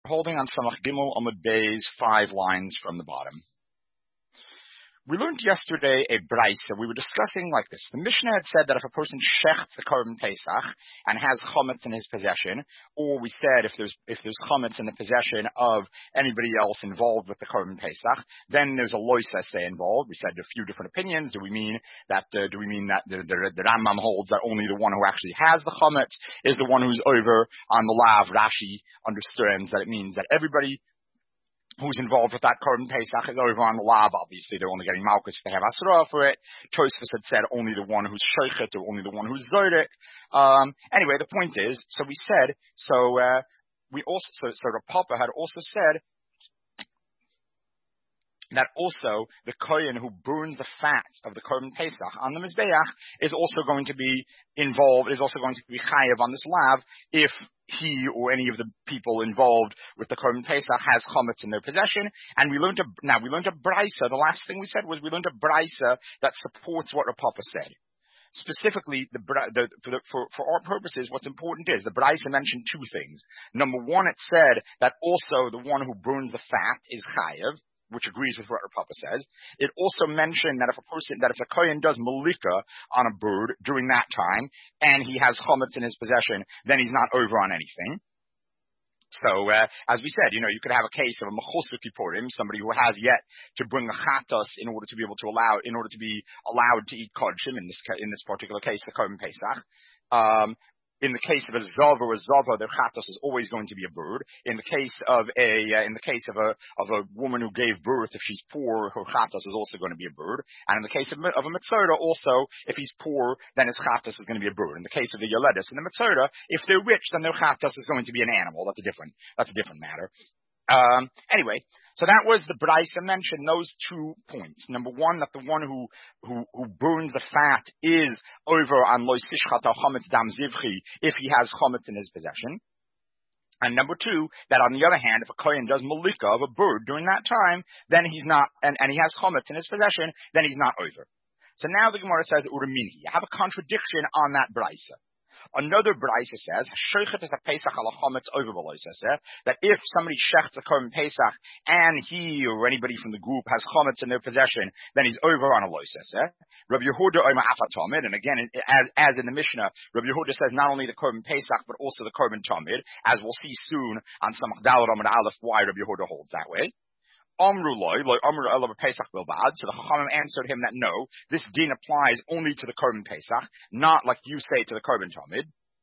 holding on Samach Gimel Amud Beis, 5 lines from the bottom. We learned yesterday a brisa. We were discussing like this. The Mishnah had said that if a person shechts the Korban Pesach and has chametz in his possession, or we said if there's chametz in the possession of anybody else involved with the Korban Pesach, then there's a lois essay involved. We said a few different opinions. Do we mean that the Rambam holds that only the one who actually has the chametz is the one who's over on the lav? Rashi understands that it means that everybody who's involved with that Korban Pesach is over on the lav. Obviously, they're only getting malchus if they have asra for it. Tosfos had said only the one who's shoichet or only the one who's zodik. Anyway, the point is, so we said, the Papa had also said that also the kohen who burns the fat of the Korban Pesach on the Mizbeach is also going to be involved, is also going to be chayav on this lav if he or any of the people involved with the Korban Pesach has chametz in their possession. And we learned a brisa. The last thing we said was we learned a brisa that supports what Rav Papa said. Specifically, for our purposes, what's important is the brisa mentioned 2 things. Number one, it said that also the one who burns the fat is chayav, which agrees with what Rav Papa says. It also mentioned that if a kohen does malika on a bird during that time, and he has chametz in his possession, then he's not over on anything. So, as we said, you could have a case of a mechusar kippurim, somebody who has yet to bring a chatos in order to be allowed to eat kodshim, in this particular case, the Korban Pesach. In the case of a zav or a zava, their chatos is always going to be a bird. In the case of a woman who gave birth, if she's poor, her chatos is also going to be a bird. And in the case of a mitzvah, also, if he's poor, then his chatos is going to be a bird. In the case of the yoledis and the mitzvah, if they're rich, then their chatos is going to be an animal. That's a different matter. Anyway, so that was the brisa mentioned, those 2 points. Number one, that the one who burns the fat is over on lois tishchat al chametz dam zivchi if he has chametz in his possession. And number 2, that on the other hand, if a kohen does malika of a bird during that time, then he's not, and he has chametz in his possession, then he's not over. So now the Gemara says uramini. You have a contradiction on that brisa. Another brisa says, "Shoichet is a Pesach ala chametz over that if somebody shechts a Korban Pesach and he or anybody from the group has chametz in their possession, then he's over on a loiseseh." Rabbi Yehuda oima afatomid, and again, as in the Mishnah, Rabbi Yehuda says not only the Korban Pesach but also the Korban Tamid, as we'll see soon on Samach Daled Amud Aleph why Rabbi Yehuda holds that way. Amru loy, Amru elav Pesach bilbad. So the Chachamim answered him that no, this din applies only to the Korban Pesach, not like you say to the Korban Tamid.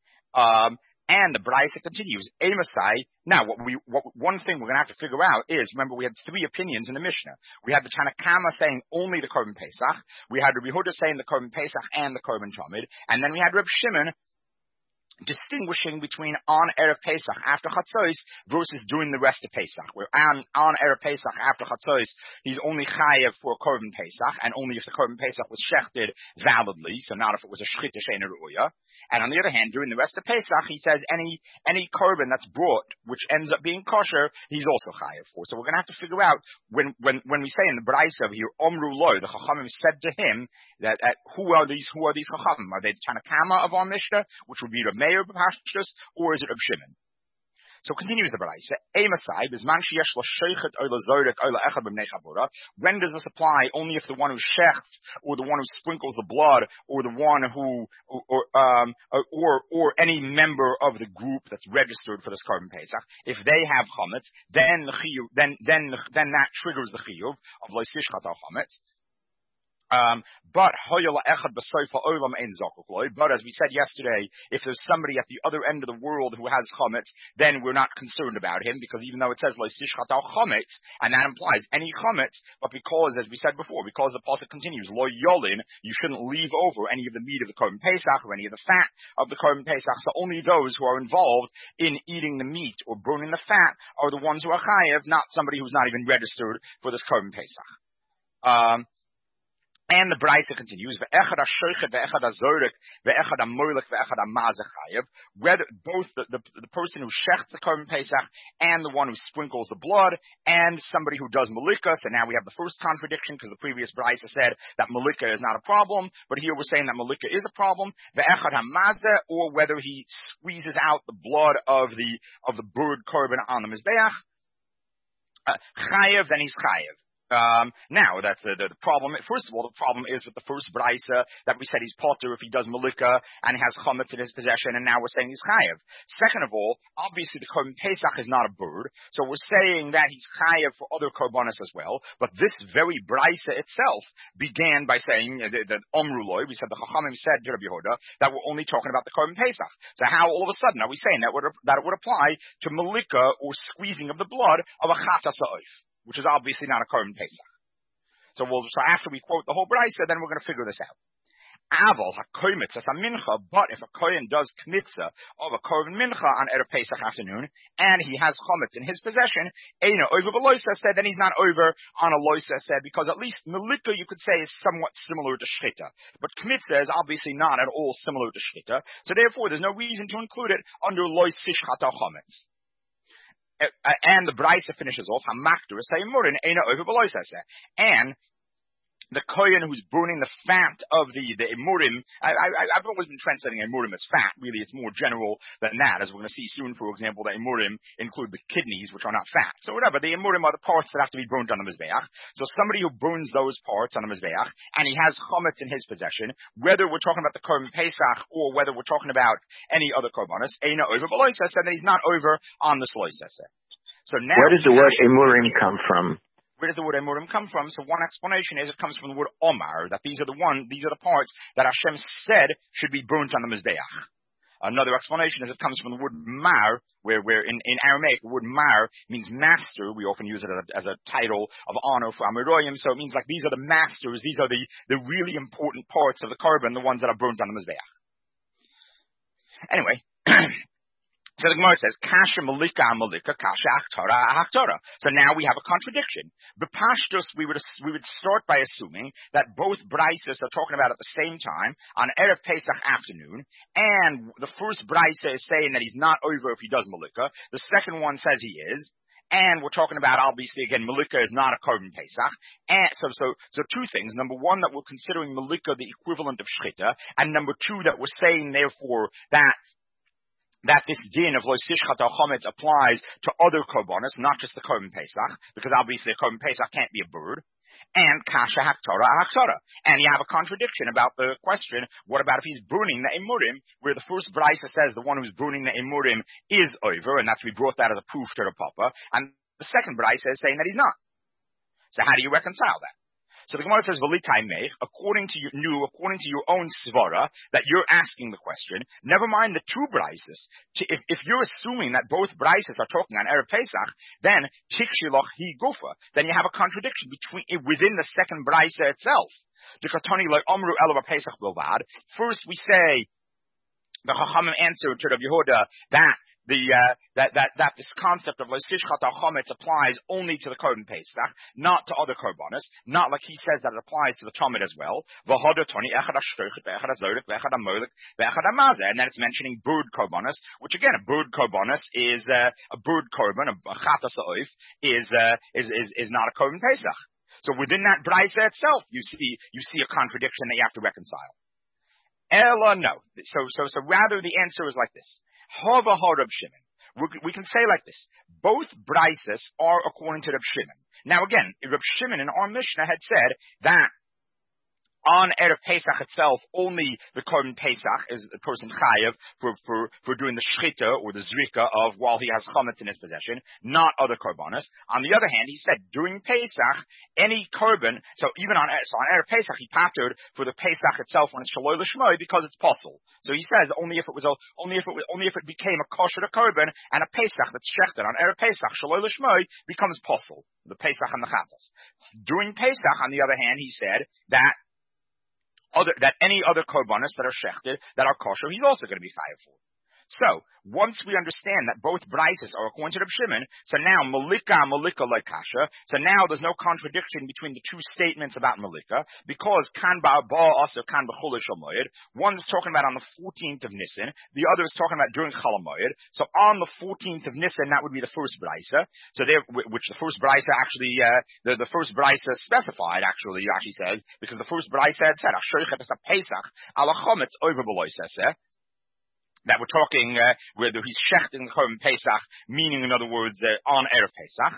And the brisa continues. Amasai. Now, one thing we're going to have to figure out is, remember, we had 3 opinions in the Mishnah. We had the Tanna Kama saying only the Korban Pesach. We had Rabbi Yehuda saying the Korban Pesach and the Korban Tamid, and then we had Reb Shimon distinguishing between on Erev Pesach after Chatzos versus during the rest of Pesach. Where on Erev Pesach after Chatzos, he's only chayev for a Korban Pesach, and only if the Korban Pesach was shechted validly, so not if it was a shchita she'eina ru'ya. And on the other hand, during the rest of Pesach, he says any Korban that's brought, which ends up being kosher, he's also chayev for. So we're going to have to figure out, when we say in the Brisa over here, Omru Loi, the Chachamim said to him, that who are these Chachamim? Are they the Tanna Kama of our Mishnah, which would be Reb Meir b'Pashtus, or is it Reb Shimon? So continues the Brisa. When does this apply? Only if the one who shechts, or the one who sprinkles the blood, or the one who, or any member of the group that's registered for this Korban Pesach, if they have chametz, then that triggers the chiyuv of lo yishchat al chametz. But as we said yesterday, if there's somebody at the other end of the world who has chametz, then we're not concerned about him, because even though it says lo yishchat al chametz, and that implies any chametz, but because, as we said before, because the pasuk continues lo yolin, you shouldn't leave over any of the meat of the Korban Pesach or any of the fat of the Korban Pesach. So only those who are involved in eating the meat or burning the fat are the ones who are chayev, not somebody who's not even registered for this Korban Pesach. And the Brisa continues, ve'echad ha'shoichet, ve'echad ha'zorek, ve'echad ha'moilek, ve'echad ha'mazeh chayev. Whether both the person who shechts the Korban Pesach and the one who sprinkles the blood and somebody who does malika. So now we have the first contradiction because the previous Brisa said that malika is not a problem, but here we're saying that malika is a problem. Ve'echad ha'mazeh, or whether he squeezes out the blood of the bird korban on the mizbeach. Chayev, then he's chayev. Now, that's the problem. First of all, the problem is with the first Brisa that we said he's potter if he does malika and he has chametz in his possession, and now we're saying he's chayev. Second of all, obviously the Korban Pesach is not a bird, so we're saying that he's chayev for other korbanos as well. But this very Brisa itself began by saying that Omruloi, we said the Chachamim said to Rabbi Yehuda that we're only talking about the Korban Pesach. So how all of a sudden are we saying that it would apply to malika or squeezing of the blood of a chatas ha'oif, which is obviously not a Korban Pesach. So after we quote the whole Brisa, then we're going to figure this out. Aval hakoymitz as a mincha, but if a kohen does kmitza of a korban mincha on Erev Pesach afternoon, and he has chometz in his possession, eino over b'loisa said, then he's not over on a loisa said, because at least malika you could say is somewhat similar to shchita, but kmitza is obviously not at all similar to shchita, so therefore there's no reason to include it under lois sishchata chometz. And the Brisa finishes off, hamakdur say murin eina over b'loisa said, and the kohen who's burning the fat of the emurim. I've always been translating emurim as fat. Really, it's more general than that, as we're going to see soon. For example, the emurim include the kidneys, which are not fat. So whatever, the emurim are the parts that have to be burnt on the mizbeach. So somebody who burns those parts on the mizbeach, and he has chometz in his possession, whether we're talking about the Korban Pesach or whether we're talking about any other korbanos, eina over b'loisa said that he's not over on the loisa. So now, where does the word emurim come from? Where does the word emurim come from? So one explanation is it comes from the word omar, that these are the parts that Hashem said should be burnt on the mizbeach. Another explanation is it comes from the word mar, where in Aramaic the word mar means master. We often use it as a title of honor for Amiroyim. So it means like these are the masters, these are the really important parts of the korban, the ones that are burnt on the mizbeach. Anyway. So the Gemara says, kasha malika, kasha achtara. So now we have a contradiction. B'pashtus, we would start by assuming that both Brises are talking about at the same time on Erev Pesach afternoon, and the first Brisa is saying that he's not over if he does malika. The second one says he is. And we're talking about, obviously, again, malika is not a Korban Pesach. And so two things. Number one, that we're considering malika the equivalent of shchita, and number two, that we're saying, therefore, that this din of lo sishchata chometz applies to other korbanos, not just the Korban Pesach, because obviously a Korban Pesach can't be a bird. And kasha haktara. And you have a contradiction about the question, what about if he's burning the emurim, where the first Brisa says the one who's burning the emurim is over, and we brought that as a proof to the Papa, and the second Brisa is saying that he's not. So how do you reconcile that? So the Gemara says, according to your own svara, that you're asking the question, never mind the two Brises. If you're assuming that both Brises are talking on Erev Pesach, then tikshilach hi gufa. Then you have a contradiction within the second Brisa itself. First we say, the Chachamim answer to Rabbi Yehuda that that this concept of l'sishchata chometz applies only to the Korban Pesach, not to other korbanos, not like he says that it applies to the Talmud as well. And then it's mentioning bird korbanos, which again, a bird korbanos is a bird korban, a chatas ha'oif is not a Korban Pesach. So within that brisa itself, you see a contradiction that you have to reconcile. Ella, no. So rather the answer is like this. Hava Rab Shimon. We can say like this. Both Brises are according to Rab Shimon. Now again, Rab Shimon in our Mishnah had said that on Erev Pesach itself, only the Korban Pesach is the person chayev for doing the shchita or the zrika of while he has chametz in his possession, not other korbanos. On the other hand, he said during Pesach, any korban, so on Erev Pesach he pattered for the Pesach itself when it's shaloi l'shmoi because it's possible. So he says only if it became a kosher korban and a Pesach that's shechted on Erev Pesach shaloi l'shmoi becomes possible, the Pesach and the chatas. During Pesach, on the other hand, he said that any other korbanos that are shechted, that are kosher, he's also going to be chayav for. So, once we understand that both brises are according to Reb Shimon, so now Malika like kasha, so now there's no contradiction between the two statements about Malika, because kan ba also kan b'chol shamoyed. One's talking about on the 14th of Nisan, the other is talking about during Chol Hamoed. So on the 14th of Nisan, that would be the first brisa. So there, which the first brisa actually, the first brisa specified actually says, because the first brisa had said, Asherichet es Pesach ala chometz over below that we're talking whether he's shechting the Korban Pesach, meaning in other words on Erev Pesach.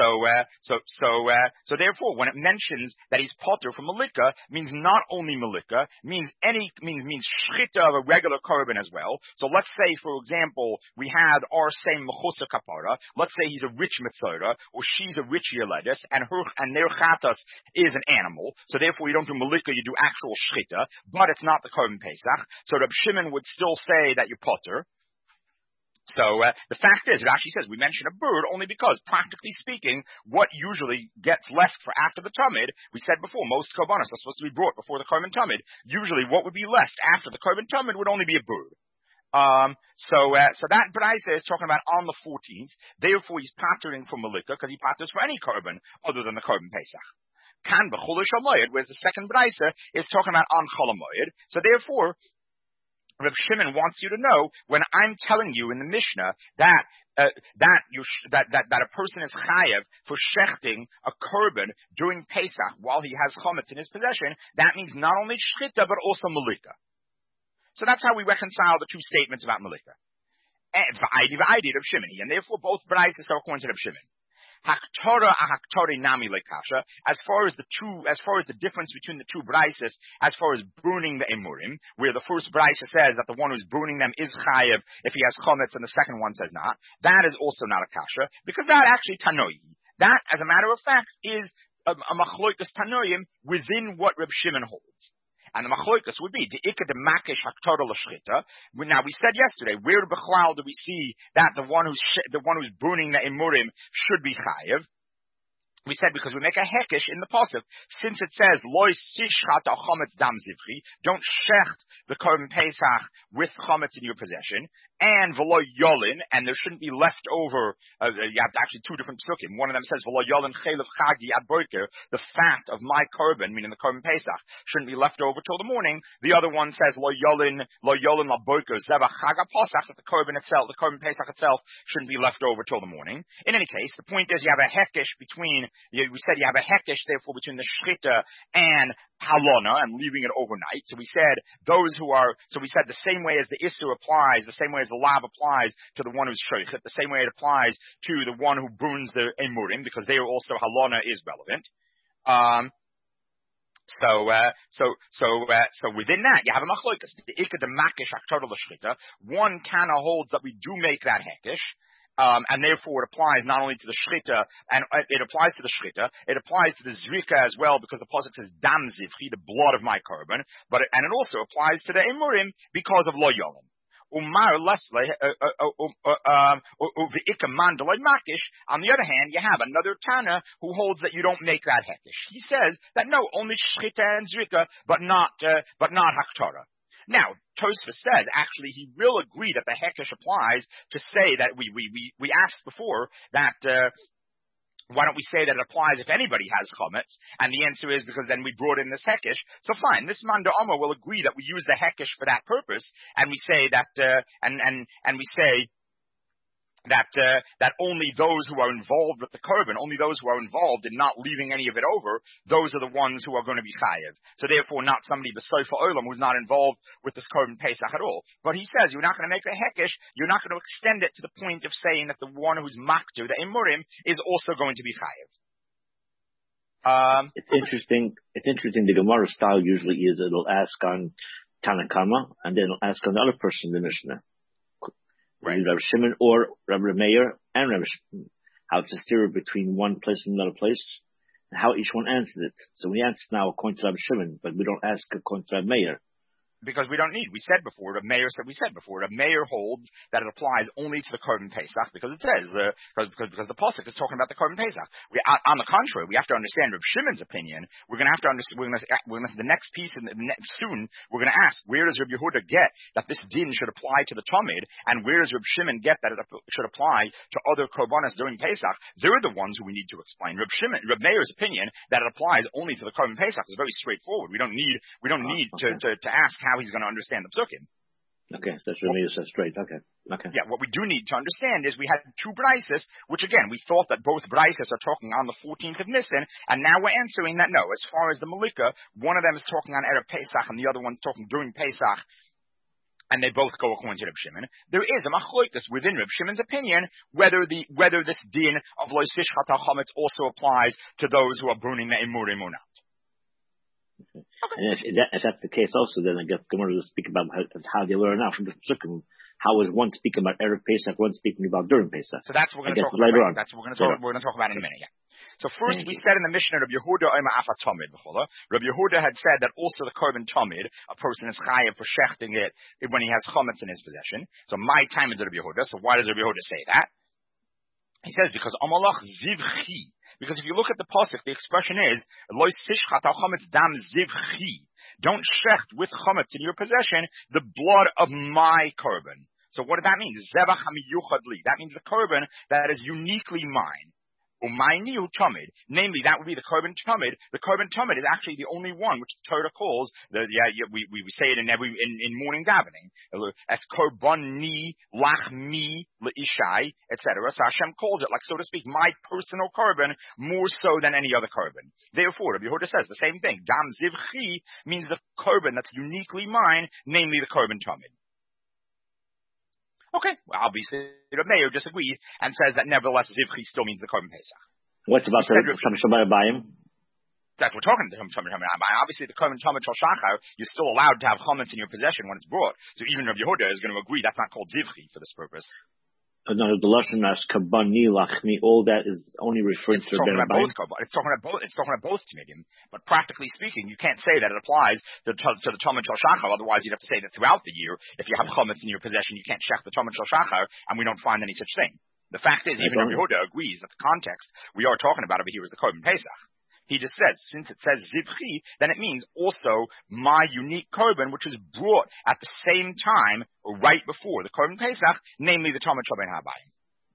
So therefore, when it mentions that he's potter from Malika, means not only Malika, means shchita of a regular Korban as well. So let's say, for example, we had our same mechusa kapara. Let's say he's a rich mitzora, or she's a rich yeledis, and their chatas is an animal. So therefore, you don't do Malika, you do actual shchita, but it's not the Korban Pesach. So Reb Shimon would still say that you're potter. So the fact is, it actually says we mention a bird only because, practically speaking, what usually gets left for after the Tamid, we said before, most korbanos are supposed to be brought before the Korban Tamid. Usually, what would be left after the Korban Tamid would only be a bird. So that Braisa is talking about on the 14th. Therefore, he's pattering for Malika because he patters for any Korban other than the Korban Pesach. Kan b'chol shamoyed, whereas the second Braisa is talking about on Chol Hamoed. So therefore, Reb Shimon wants you to know, when I'm telling you in the Mishnah that a person is chayev for shechting a korban during Pesach while he has chometz in his possession, that means not only shchita but also malika. So that's how we reconcile the two statements about malika. And Reb Shimon, and therefore both braysos are according to Reb Shimon. Haktora ahaktore nami lekasha. As far as the difference between the two braises, as far as burning the emurim, where the first braisa says that the one who's burning them is chayev if he has chometz, and the second one says not, that is also not a kasha, because that actually tanoi. That, as a matter of fact, is a machloikas tanoim within what Reb Shimon holds. And the machloikas would be the ikad makish haktora l'shchita. Now we said yesterday, where b'chlal do we see that the one who's burning the emurim should be chayev? We said because we make a hekesh in the pasuk, since it says loy sishchat al chometz dam zivri, don't shecht the korban pesach with chometz in your possession, and v'lo yolin, and there shouldn't be left over. You have actually two different psukim. One of them says v'lo yolin chelev chagi ad boker, the fat of my korban, meaning the korban pesach, shouldn't be left over till the morning. The other one says lo yolin la boker zevach chag pasach, that the korban pesach itself shouldn't be left over till the morning. In any case, the point is you have a hekesh between. We said you have a hekesh, therefore, between the shchita and halona, and leaving it overnight. So we said the same way as the issur applies, the same way as the lav applies to the one who's shochet, the same way it applies to the one who burns the emurim, because there also halona is relevant. So within that, you have a machlokas. The ikad makish aktor l'shchita. One kana holds that we do make that hekesh. And therefore it applies not only to the shchita, and it applies to the shchita, it applies to the zrika as well, because the pasuk says dam zivchi, the blood of my korban, and it also applies to the emurim because of lo yolem. On the other hand, you have another Tana who holds that you don't make that hekesh. He says that no, only shchita and zrika, but not haktora. Now, Tosfos says, actually, he will agree that the hekesh applies to say that we asked before that, why don't we say that it applies if anybody has chometz? And the answer is because then we brought in this hekesh. So fine, this man d'Omer will agree that we use the hekesh for that purpose, and we say that, and we say that only those who are involved with the korban, only those who are involved in not leaving any of it over, those are the ones who are going to be chayev. So therefore, not somebody b'sofa olam who's not involved with this korban pesach at all. But he says you're not going to make a hekesh, you're not going to extend it to the point of saying that the one who's maktu, the emurim, is also going to be chayev. It's interesting. The Gemara style usually is it'll ask on Tanakama and then it'll ask on the other person in the Mishnah. Right. Rabbi Shimon or Rabbi Meir and Rabbi Shimon. How it's a steer between one place and another place, and how each one answers it. So we answer now according to Rabbi Shimon, but we don't ask according to Rabbi Meir. Because we don't need. We said before, the mayor holds that it applies only to the Korban Pesach because it says, because the Pasuk is talking about the Korban Pesach. On the contrary, we have to understand Reb Shimon's opinion. We're going to have to understand, the next piece, soon, we're going to ask, where does Reb Yehuda get that this din should apply to the Tamid, and where does Reb Shimon get that it should apply to other Korbanos during Pesach? They're the ones who we need to explain. Reb Meir's opinion that it applies only to the Korban Pesach is very straightforward. We don't need to ask how he's going to understand the psukim. Okay, so that's really so straight. Okay. Yeah, what we do need to understand is we had two braises, which again, we thought that both braises are talking on the 14th of Nisan, and now we're answering that no. As far as the Malika, one of them is talking on Erev Pesach, and the other one's talking during Pesach, and they both go according to Reb Shimon. There is a machlokas within Reb Shimon's opinion whether this din of Lo Sishchat HaChametz also applies to those who are burning the emurim or not. Okay. And if that's the case also, then I guess Gemara will speak about how they learn out from the Psukim. How is one speaking about Erev Pesach, one speaking about during Pesach? So that's what we're going to talk about later on. That's what we're going to talk about in a minute, yeah. So first we said in the Mishnah, Rabbi Yehuda Omer Afa Tamid B'chola. Rabbi Yehuda had said that also the Korban Tamid, a person is chayav for shechting it when he has chametz in his possession. So my time is Rabbi Yehuda. So why does Rabbi Yehuda say that? He says because Amalach Zivchi. Because if you look at the pasuk, the expression is Lo Sishchat HaChametz Dam Zivchi. Don't shecht with chametz in your possession the blood of my korban. So what did that mean? Zevach hamiyuchad li. That means the korban that is uniquely mine. Umayni tamid. Namely, that would be the korban tamid. The korban tamid is actually the only one which the Torah calls we say it in morning davening as korban ni lachmi leishai, etc. So Hashem calls it, like so to speak, my personal korban more so than any other korban. Therefore, Rabbi Yehuda says the same thing. Dam zivchi means the korban that's uniquely mine, namely the korban tamid. Okay, well, obviously, the mayor disagrees and says that nevertheless, Zivchi still means the Korban Pesach. What's about the Shabbat Bayim? That's what we're talking about. Obviously, the Korban Tamid Shal Shachar, you're still allowed to have chametz in your possession when it's brought. So even Rabbi Yehuda is going to agree that's not called Zivchi for this purpose. No, the lashon as kabani lachmi, all that is only referring to talking about both. It's talking about both tamidim. But practically speaking, you can't say that it applies to the Tamid Shal Shachar. Otherwise, you'd have to say that throughout the year, if you have chametz in your possession, you can't shech the Tamid Shal Shachar, and we don't find any such thing. The fact is, even Rabbi Yehuda agrees that the context we are talking about over here is the Korban Pesach. He just says, since it says Zivchi, then it means also my unique korban, which is brought at the same time, or right before the Korban Pesach, namely the Tamid Shal Ben Habayim.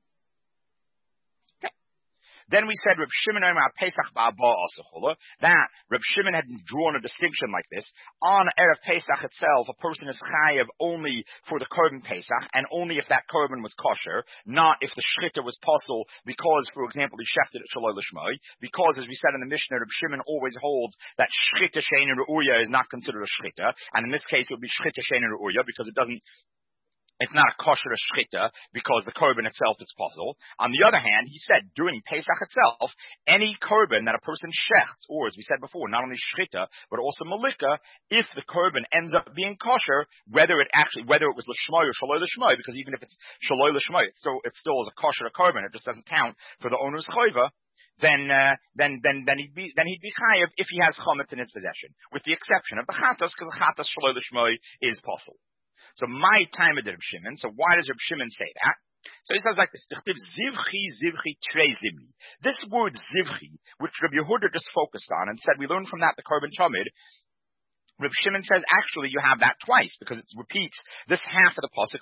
Then we said Reb Shimon Omer Pesach Ba'aba Asachula, that Reb Shimon had drawn a distinction like this. On Erev Pesach itself, a person is chayav only for the Korban Pesach, and only if that Korban was kosher, not if the Shchita was possible, because, for example, he shechted it Shaloi L'Shmoi, because, as we said in the Mishnah, Reb Shimon always holds that Shchita Shein Re'uya is not considered a Shchita, and in this case it would be Shchita Shein Re'uya, because it's not a kosher shchita because the korban itself is possible. On the other hand, he said during Pesach itself, any korban that a person shechts, or as we said before, not only shchita but also malika, if the korban ends up being kosher, whether it was l'shmoi or shaloi l'shmoi, because even if it's shaloi l'shmoi, it still is a kosher korban. It just doesn't count for the owner's chayva. Then he'd be chayav if he has chametz in his possession, with the exception of the chatas, because the chatas shaloi l'shmoi is possible. So my time of Reb Shimon. So why does Reb Shimon say that? So he says like this: Zivchi trei zimli. This word zivchi, which Rabbi Yehuda just focused on and said we learned from that the Korban Tamid. Reb Shimon says, actually, you have that twice, because it repeats this half of the pasuk.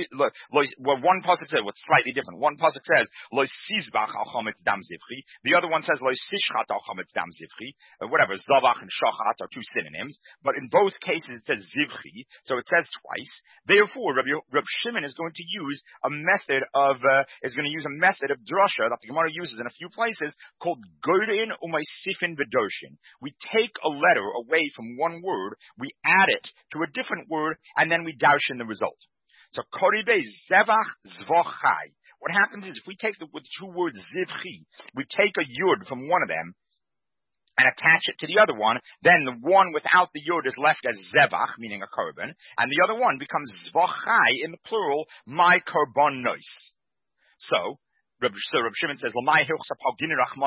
One pasuk says what's slightly different. One pasuk says, Lo sizbach al chametz dam zivchi. The other one says, Lo sishchat al chametz dam zivchi. Whatever, zavach and shachat are two synonyms. But in both cases, it says zivchi, so it says twice. Therefore, Reb Shimon is going to use a method of drasha that the Gemara uses in a few places called Gorin u'maisifin v'doshin. We take a letter away from one word, we add it to a different word, and then we darshan the result. So, koribe zevach zvochai. What happens is, if we take the two words zivchi, we take a yud from one of them and attach it to the other one, then the one without the yud is left as zevach, meaning a korban, and the other one becomes zvochai in the plural, my korbanos. So Reb Shimon says,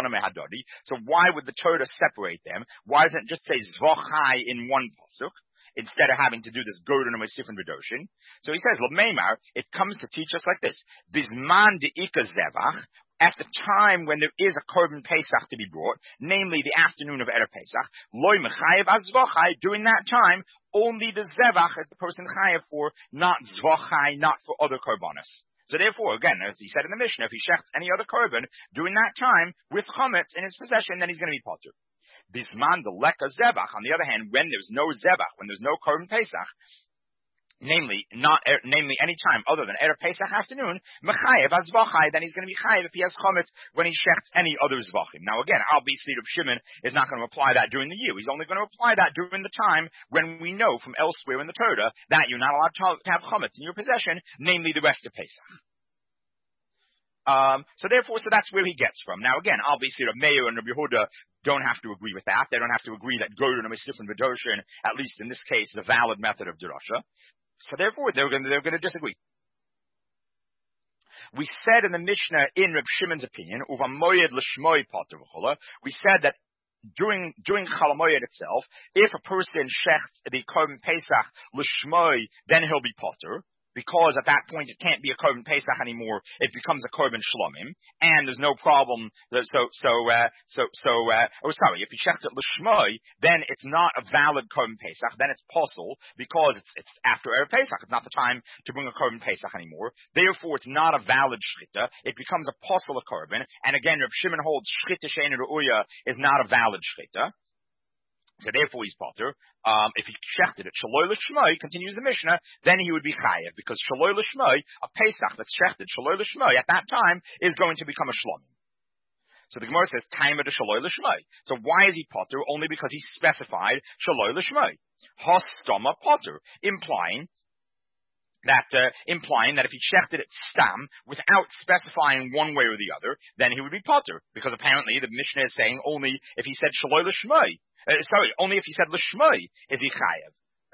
so why would the Torah separate them? Why doesn't it just say Zvochai in one pasuk? instead of having to do this Gordon and Mesifin Vidoshin. So he says, L'meimar, it comes to teach us like this. Bisman de'ika zevach, at the time when there is a Korban Pesach to be brought, namely the afternoon of Erev Pesach, loy mechayev azvachai, during that time, only the zevach is the person chayev for, not zvachai, not for other korbanos. So therefore, again, as he said in the Mishnah, if he shechts any other korban during that time with chametz in his possession, then he's going to be potter. Bisman the leka zevach, on the other hand, when there's no zevach, when there's no Korban Pesach, namely any time other than Erev Pesach afternoon, mechayev azvachai, then he's going to be chayev if he has chametz when he shechts any other zvachim. Now again, obviously Reb Shimon is not going to apply that during the year. He's only going to apply that during the time when we know from elsewhere in the Torah that you're not allowed to have chametz in your possession, namely the rest of Pesach. So that's where he gets from. Now again, obviously Reb Meir and Reb Yehuda don't have to agree with that. They don't have to agree that Gordon and Mesifin Vidoshin, at least in this case, is a valid method of derasha. So therefore, they're going to disagree. We said in the Mishnah, in Reb Shimon's opinion, uva moyed l'shmoi potter v'chola, we said that during Chol HaMoed itself, if a person shechts the Korban Pesach l'shmoi, then he'll be potter. Because at that point it can't be a Korban Pesach anymore, it becomes a Korban Shlomim, and there's no problem. If he shechts it l'shmoi, then it's not a valid Korban Pesach. Then it's possible because it's after Erev Pesach. It's not the time to bring a Korban Pesach anymore. Therefore, it's not a valid shchita. It becomes a possible Korban. And again, Reb Shimon holds shchita she'ein ru'uya is not a valid shchita. So therefore he's potter. If he shechted it, shaloi l'shmoi, continues the Mishnah, then he would be chayev, because shaloi l'shmoi, a Pesach that's shechted, shaloi l'shmoi, at that time, is going to become a shlomim. So the Gemara says, time of the shaloi l'shmoi. So why is he potter? Only because he specified shaloi l'shmoi. Hastama potter, implying that if he shechted it stam, without specifying one way or the other, then he would be potter. Because apparently the Mishnah is saying only if he said shaloi l'shmoi. Only if he said l'shmoi is he chayev.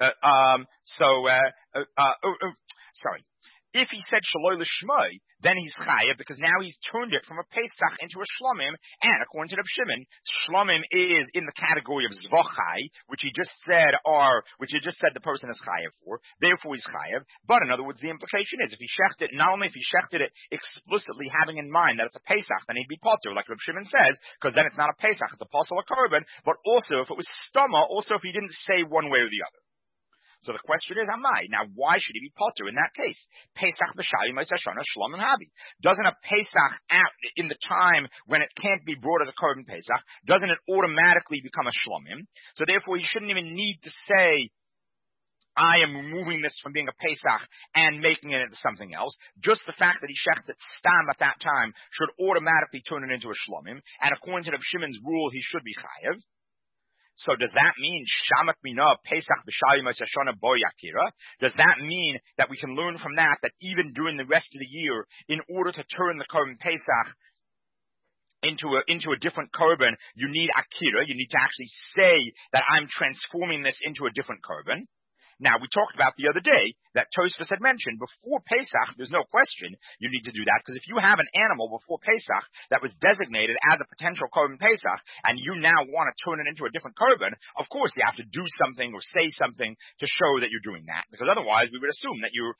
If he said shaloi l'shmoi, then he's chayev, because now he's turned it from a Pesach into a shlomim, and according to Reb Shimon, shlomim is in the category of zvachai, which he just said the person is chayev for, therefore he's chayev. But in other words, the implication is, if he shechted, not only if he shechted it explicitly having in mind that it's a Pesach, then he'd be potter, like Reb Shimon says, because then it's not a Pesach, it's a possible korban, but also if it was stoma, also if he didn't say one way or the other. So the question is, Amai, now why should he be potter in that case? Pesach b'shayim ha'shana shlom and habi. Doesn't a Pesach in the time when it can't be brought as a Korban Pesach, doesn't it automatically become a shlomim? So therefore he shouldn't even need to say, I am removing this from being a Pesach and making it into something else. Just the fact that he shechted stam at that time should automatically turn it into a shlomim, and according to Reb Shimon's rule, he should be chayev. So does that mean shamak mina Pesach b'shayim ha'shana bo yakira? Does that mean that we can learn from that even during the rest of the year, in order to turn the Korban Pesach into a different korban, you need akira. You need to actually say that I'm transforming this into a different korban. Now, we talked about the other day that Tosfos had mentioned, before Pesach, there's no question you need to do that, because if you have an animal before Pesach that was designated as a potential Korban Pesach, and you now want to turn it into a different Korban, of course you have to do something or say something to show that you're doing that, because otherwise we would assume that you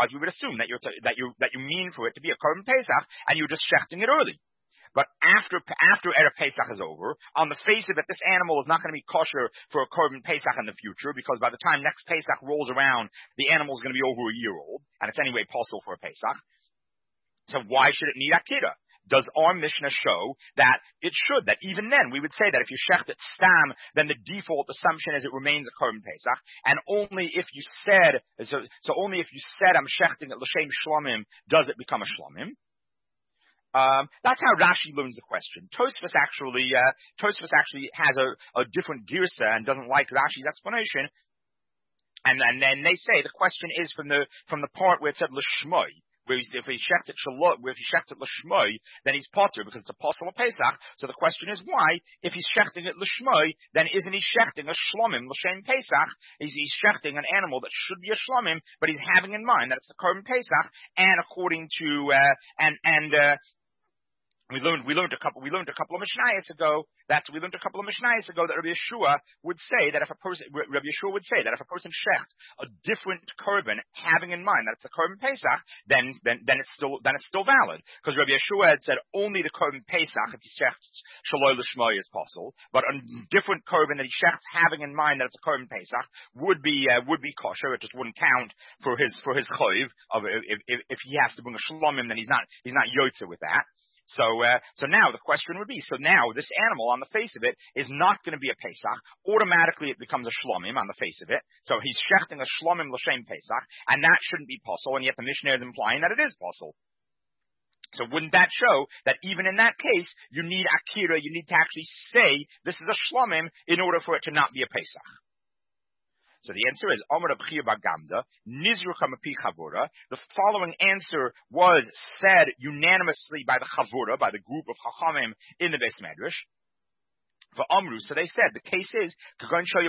mean for it to be a Korban Pesach, and you're just shechting it early. But after Erev Pesach is over, on the face of it, this animal is not going to be kosher for a Korban Pesach in the future, because by the time next Pesach rolls around, the animal is going to be over a year old, and it's anyway possible for a Pesach. So why should it need Akira? Does our Mishnah show that it should, that even then we would say that if you shecht it stam, then the default assumption is it remains a Korban Pesach, and only if you said I'm shechting it l'shem shlomim, does it become a shlomim? That's how Rashi learns the question. Tosfos actually has a different girsa and doesn't like Rashi's explanation. And then they say the question is from the part where it said l'shmoi, where if he shechts it l'shmoi, then he's potter because it's a possible Pesach. So the question is why, if he's shechting it l'shmoi, then isn't he shechting a shlomim l'shem Pesach? He's shechting an animal that should be a shlomim, but he's having in mind that it's the Korban Pesach, and according to We learned a couple of Mishnayos ago that Rabbi Yeshua would say that if a person shechts a different korban, having in mind that it's a korban Pesach, then it's still valid, because Rabbi Yeshua had said only the korban Pesach, if he shechts shaloi l'shmoi, is possible, but a different korban that he shechts having in mind that it's a korban Pesach would be kosher. It just wouldn't count for his choiv of if he has to bring a shlomim, then he's not yotze with that. So now the question would be, so now this animal on the face of it is not going to be a Pesach. Automatically it becomes a Shlomim on the face of it. So he's shechting a Shlomim l'shem Pesach, and that shouldn't be possible, and yet the Mishnah is implying that it is possible. So wouldn't that show that even in that case, you need Akira, you need to actually say this is a Shlomim in order for it to not be a Pesach? So the answer is Amar Reb Chia bar Gamda, Nizrucha Mapi Chavura. The following answer was said unanimously by the Chavura, by the group of Chachamim in the Beis Medrash. For Amru, so they said, the case is, the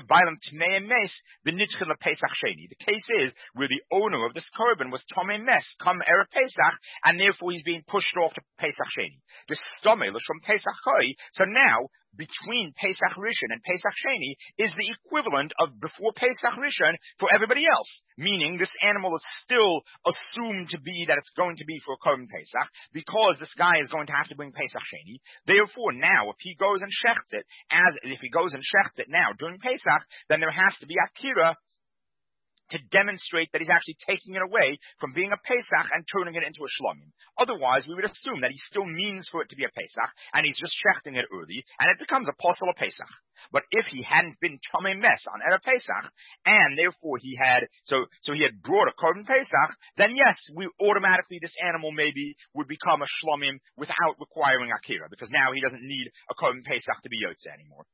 case is where the owner of this korban was Tomei Mes, come Erev Pesach, and therefore he's being pushed off to Pesach Sheni. The Stomei from Pesach Choi, so now, between Pesach Rishon and Pesach Sheni is the equivalent of before Pesach Rishon for everybody else. Meaning this animal is still assumed to be that it's going to be for a Korban Pesach because this guy is going to have to bring Pesach Sheni. Therefore now, if he goes and shechts it, now during Pesach, then there has to be Akira to demonstrate that he's actually taking it away from being a Pesach and turning it into a Shlomim. Otherwise, we would assume that he still means for it to be a Pesach, and he's just shechting it early, and it becomes a posel of Pesach. But if he hadn't been Tomei Mes on Erev Pesach, and therefore he had brought a Korban Pesach, then yes, this animal maybe would become a Shlomim without requiring Akira, because now he doesn't need a Korban Pesach to be Yotze anymore.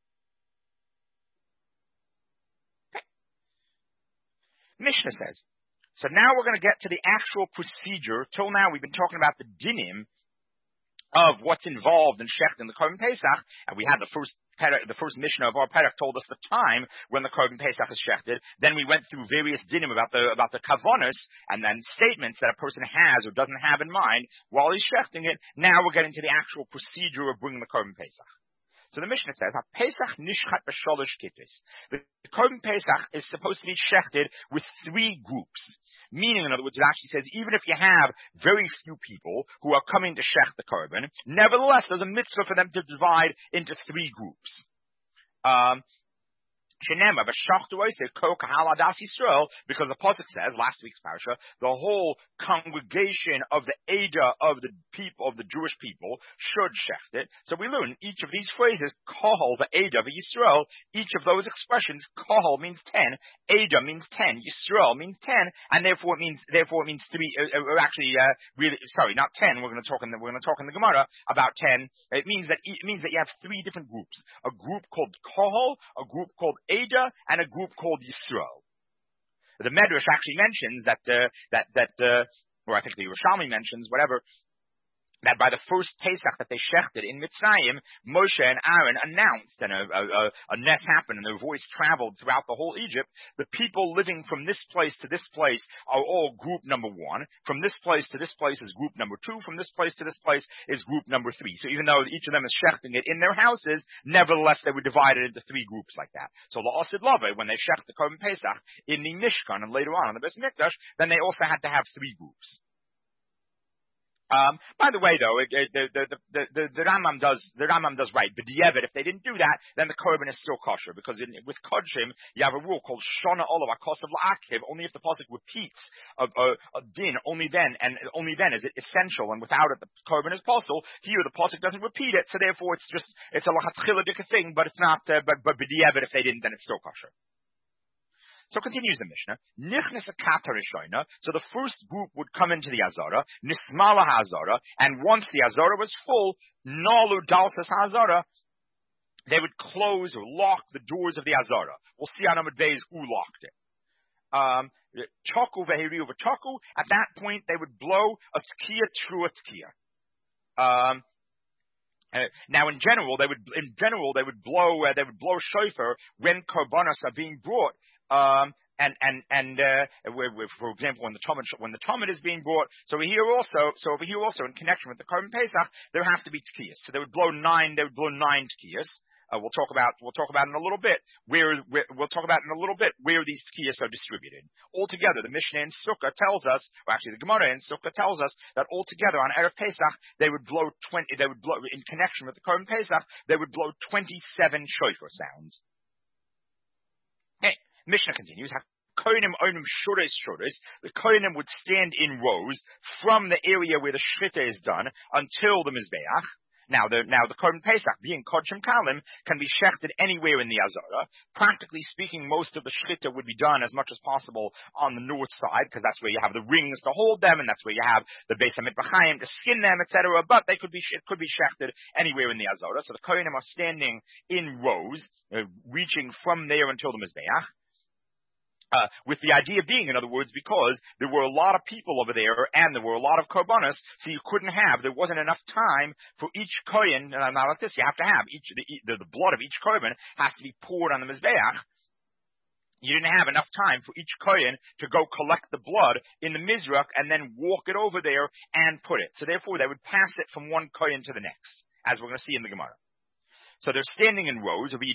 Mishnah says, so now we're going to get to the actual procedure. Till now we've been talking about the dinim of what's involved in shechting the Korban Pesach, and we had the first Mishnah of our Perek told us the time when the Korban Pesach is shechted. Then we went through various dinim about the kavanos, and then statements that a person has or doesn't have in mind while he's shechting it. Now we're getting to the actual procedure of bringing the Korban Pesach. So the Mishnah says, Pesach nishchat b'shalosh kittis. The Korban Pesach is supposed to be shechted with 3 groups. Meaning, in other words, it actually says, even if you have very few people who are coming to shech the Korban, nevertheless, there's a mitzvah for them to divide into 3 groups. Because the pasuk says, last week's parasha, the whole congregation of the Ada of the people of the Jewish people should shecht it. So we learn each of these phrases, kohol, the Ada of Yisrael, each of those expressions, kohol means 10, Ada means 10, Yisrael means 10, and therefore it means 3. Not 10. We're going to talk in the Gemara about 10. It means that you have 3 different groups: a group called kohol, a group called Ada, and a group called Yisrael. The Medrash actually mentions that or I think the Yerushalmi mentions, whatever, that by the first Pesach that they shechted in Mitzrayim, Moshe and Aaron announced, and a nes happened, and their voice traveled throughout the whole Egypt. The people living from this place to this place are all group number 1. From this place to this place is group number 2. From this place to this place is group number 3. So even though each of them is shechting it in their houses, nevertheless they were divided into 3 groups like that. So La'asid Lave, when they shecht the Korban Pesach in the Mishkan and later on in the Beis Mikdash, then they also had to have 3 groups. By the way, though, the Rambam does right. But if they didn't do that, then the korban is still kosher, because with kodshim you have a rule called shana olav akosav la'akiv. Only if the pasuk repeats a din, only then is it essential, and without it the korban is possible. Here the pasuk doesn't repeat it, so therefore it's a lachatchila thing, but it's not. But if they didn't, then it's still kosher. So continues the Mishnah. Nichnas akata rishoina. So the first group would come into the Azara, nismala ha'azara, and once the Azara was full, nalu dalsas ha'azara, they would close or lock the doors of the Azara. We'll see on Amud Beis who locked it. Chaku vehiri over chaku. At that point, they would blow a tkiya true tkiya. Now, in general, they would blow shofar when korbanos are being brought. for example, when the Talmud is being brought, so over here also in connection with the Korban Pesach, there have to be tkiyas. So they would blow nine tkiyas. We'll talk about in a little bit where these tkiyas are distributed. Altogether, the Mishnah in Sukkah tells us, or actually the Gemara in Sukkah tells us that altogether on Erev Pesach they would blow in connection with the Korban Pesach, they would blow 27 shofar sounds. Okay, Mishnah continues. The Kohanim would stand in rows from the area where the Shechita is done until the Mizbeach. Now the Korban Pesach, being Kodshim Kalim, can be shechted anywhere in the Azara. Practically speaking, most of the Shechita would be done as much as possible on the north side, because that's where you have the rings to hold them, and that's where you have the Beis HaMitbachayim to skin them, etc. But it could be shechted anywhere in the Azara. So the Kohanim are standing in rows, reaching from there until the Mizbeach. With the idea being, in other words, because there were a lot of people over there and there were a lot of korbanos, so there wasn't enough time for each kohen. And not like this, you have to have the blood of each korban has to be poured on the mizbeach. You didn't have enough time for each kohen to go collect the blood in the mizrach and then walk it over there and put it. So therefore, they would pass it from one kohen to the next, as we're going to see in the Gemara. So they're standing in rows. They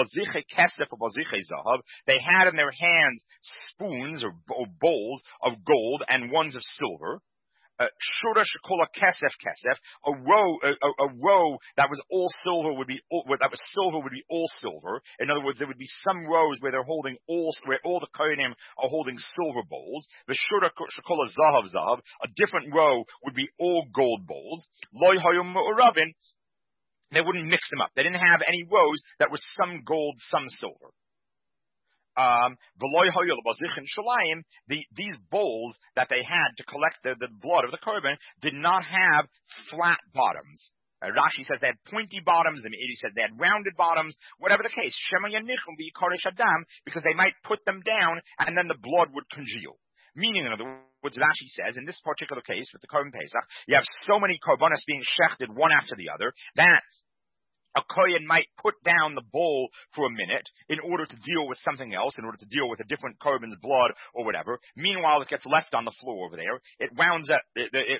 had in their hands spoons or bowls of gold and ones of silver. A row that was all silver would be all silver. In other words, there would be some rows where where all the kohanim are holding silver bowls. A different row would be all gold bowls. They wouldn't mix them up. They didn't have any rows that were some gold, some silver. These bowls that they had to collect the blood of the korban did not have flat bottoms. Rashi says they had pointy bottoms, the Meiri says they had rounded bottoms, whatever the case. Because they might put them down and then the blood would congeal. Meaning, in other words, Rashi says, in this particular case with the Korban Pesach, you have so many korbanos being shechted one after the other that a kohen might put down the bowl for a minute in order to deal with something else, in order to deal with a different korban's blood or whatever. Meanwhile, it gets left on the floor over there. It winds up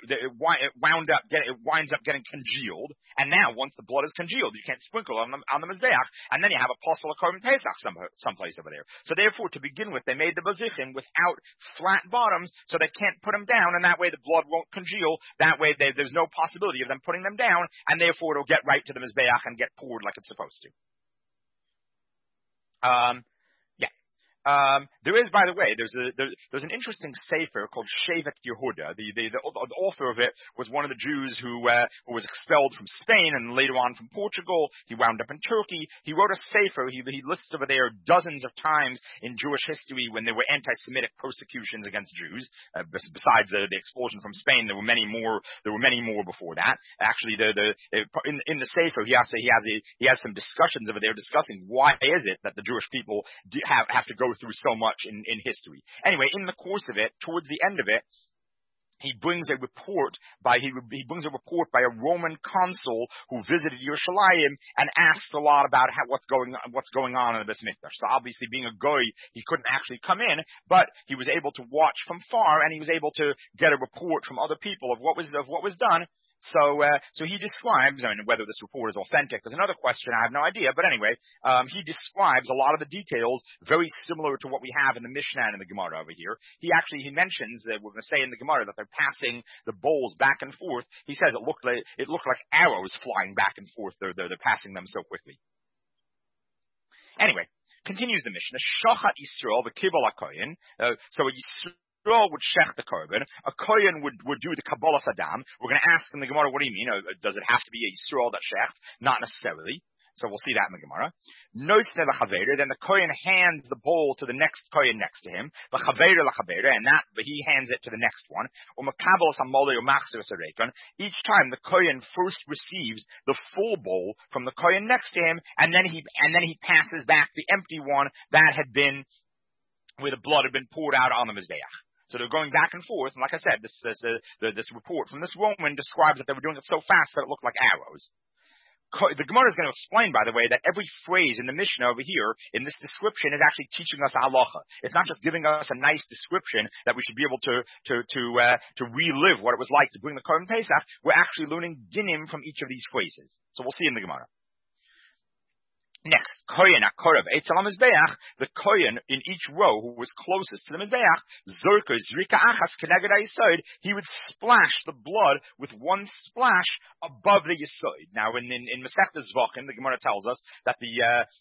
getting congealed. And now, once the blood is congealed, you can't sprinkle on the mizbeach, and then you have a posel of Korban Pesach someplace over there. So therefore, to begin with, they made the bazichim without flat bottoms, so they can't put them down, and that way the blood won't congeal. That way, there's no possibility of them putting them down, and therefore it'll get right to the mizbeach and get poured like it's supposed to. There is, by the way, there's an interesting sefer called Shevet Yehuda. The author of it was one of the Jews who was expelled from Spain and later on from Portugal. He wound up in Turkey. He wrote a sefer. He lists over there dozens of times in Jewish history when there were anti-Semitic persecutions against Jews. Besides the expulsion from Spain, there were many more. There were many more before that. Actually, in the sefer, he has some discussions over there discussing why is it that the Jewish people have to go through so much in history. Anyway, in the course of it, towards the end of it, he brings a report by a Roman consul who visited Yerushalayim and asked a lot about what's going on in the Beis Mikdash. So obviously, being a goy, he couldn't actually come in, but he was able to watch from far, and he was able to get a report from other people of what was done. So he describes, whether this report is authentic is another question, I have no idea, but anyway, he describes a lot of the ddetails very similar to what we have in the Mishnah and in the Gemara over here. He mentions that we're going to say in the Gemara that they're passing the bowls back and forth. He says it looked like arrows flying back and forth. They're passing them so quickly. Anyway, continues the Mishnah. Shachat Yisrael v'kibal hakohen. So Yisrael would shech the korban. A kohen would do the kabbalas adam. We're going to ask in the Gemara, what do you mean? Does it have to be a Yisrael that shecht? Not necessarily. So we'll see that in the Gemara. Nosne l'chaveira, then the kohen hands the bowl to the next kohen next to him. L'chaveira l'chaveira, and he hands it to the next one. U'makabelas amole u'machzir sareikon. Each time the kohen first receives the full bowl from the kohen next to him, and then he passes back the empty one that had been where the blood had been poured out on the mizbeach. So they're going back and forth, and like I said, this report from this Roman describes that they were doing it so fast that it looked like arrows. The Gemara is going to explain, by the way, that every phrase in the Mishnah over here, in this description, is actually teaching us a halacha. It's not just giving us a nice description that we should be able to relive what it was like to bring the Korban Pesach. We're actually learning dinim from each of these phrases. So we'll see in the Gemara. Next, Kohen HaKorav Eitz Al HaMizbeach, the Kohen in each row who was closest to the Mizbeach, Zerka Zrika Achas Keneged HaYesod, he would splash the blood with one splash above the Yesod. Now, in Masechta Zvachim, the Gemara tells us that the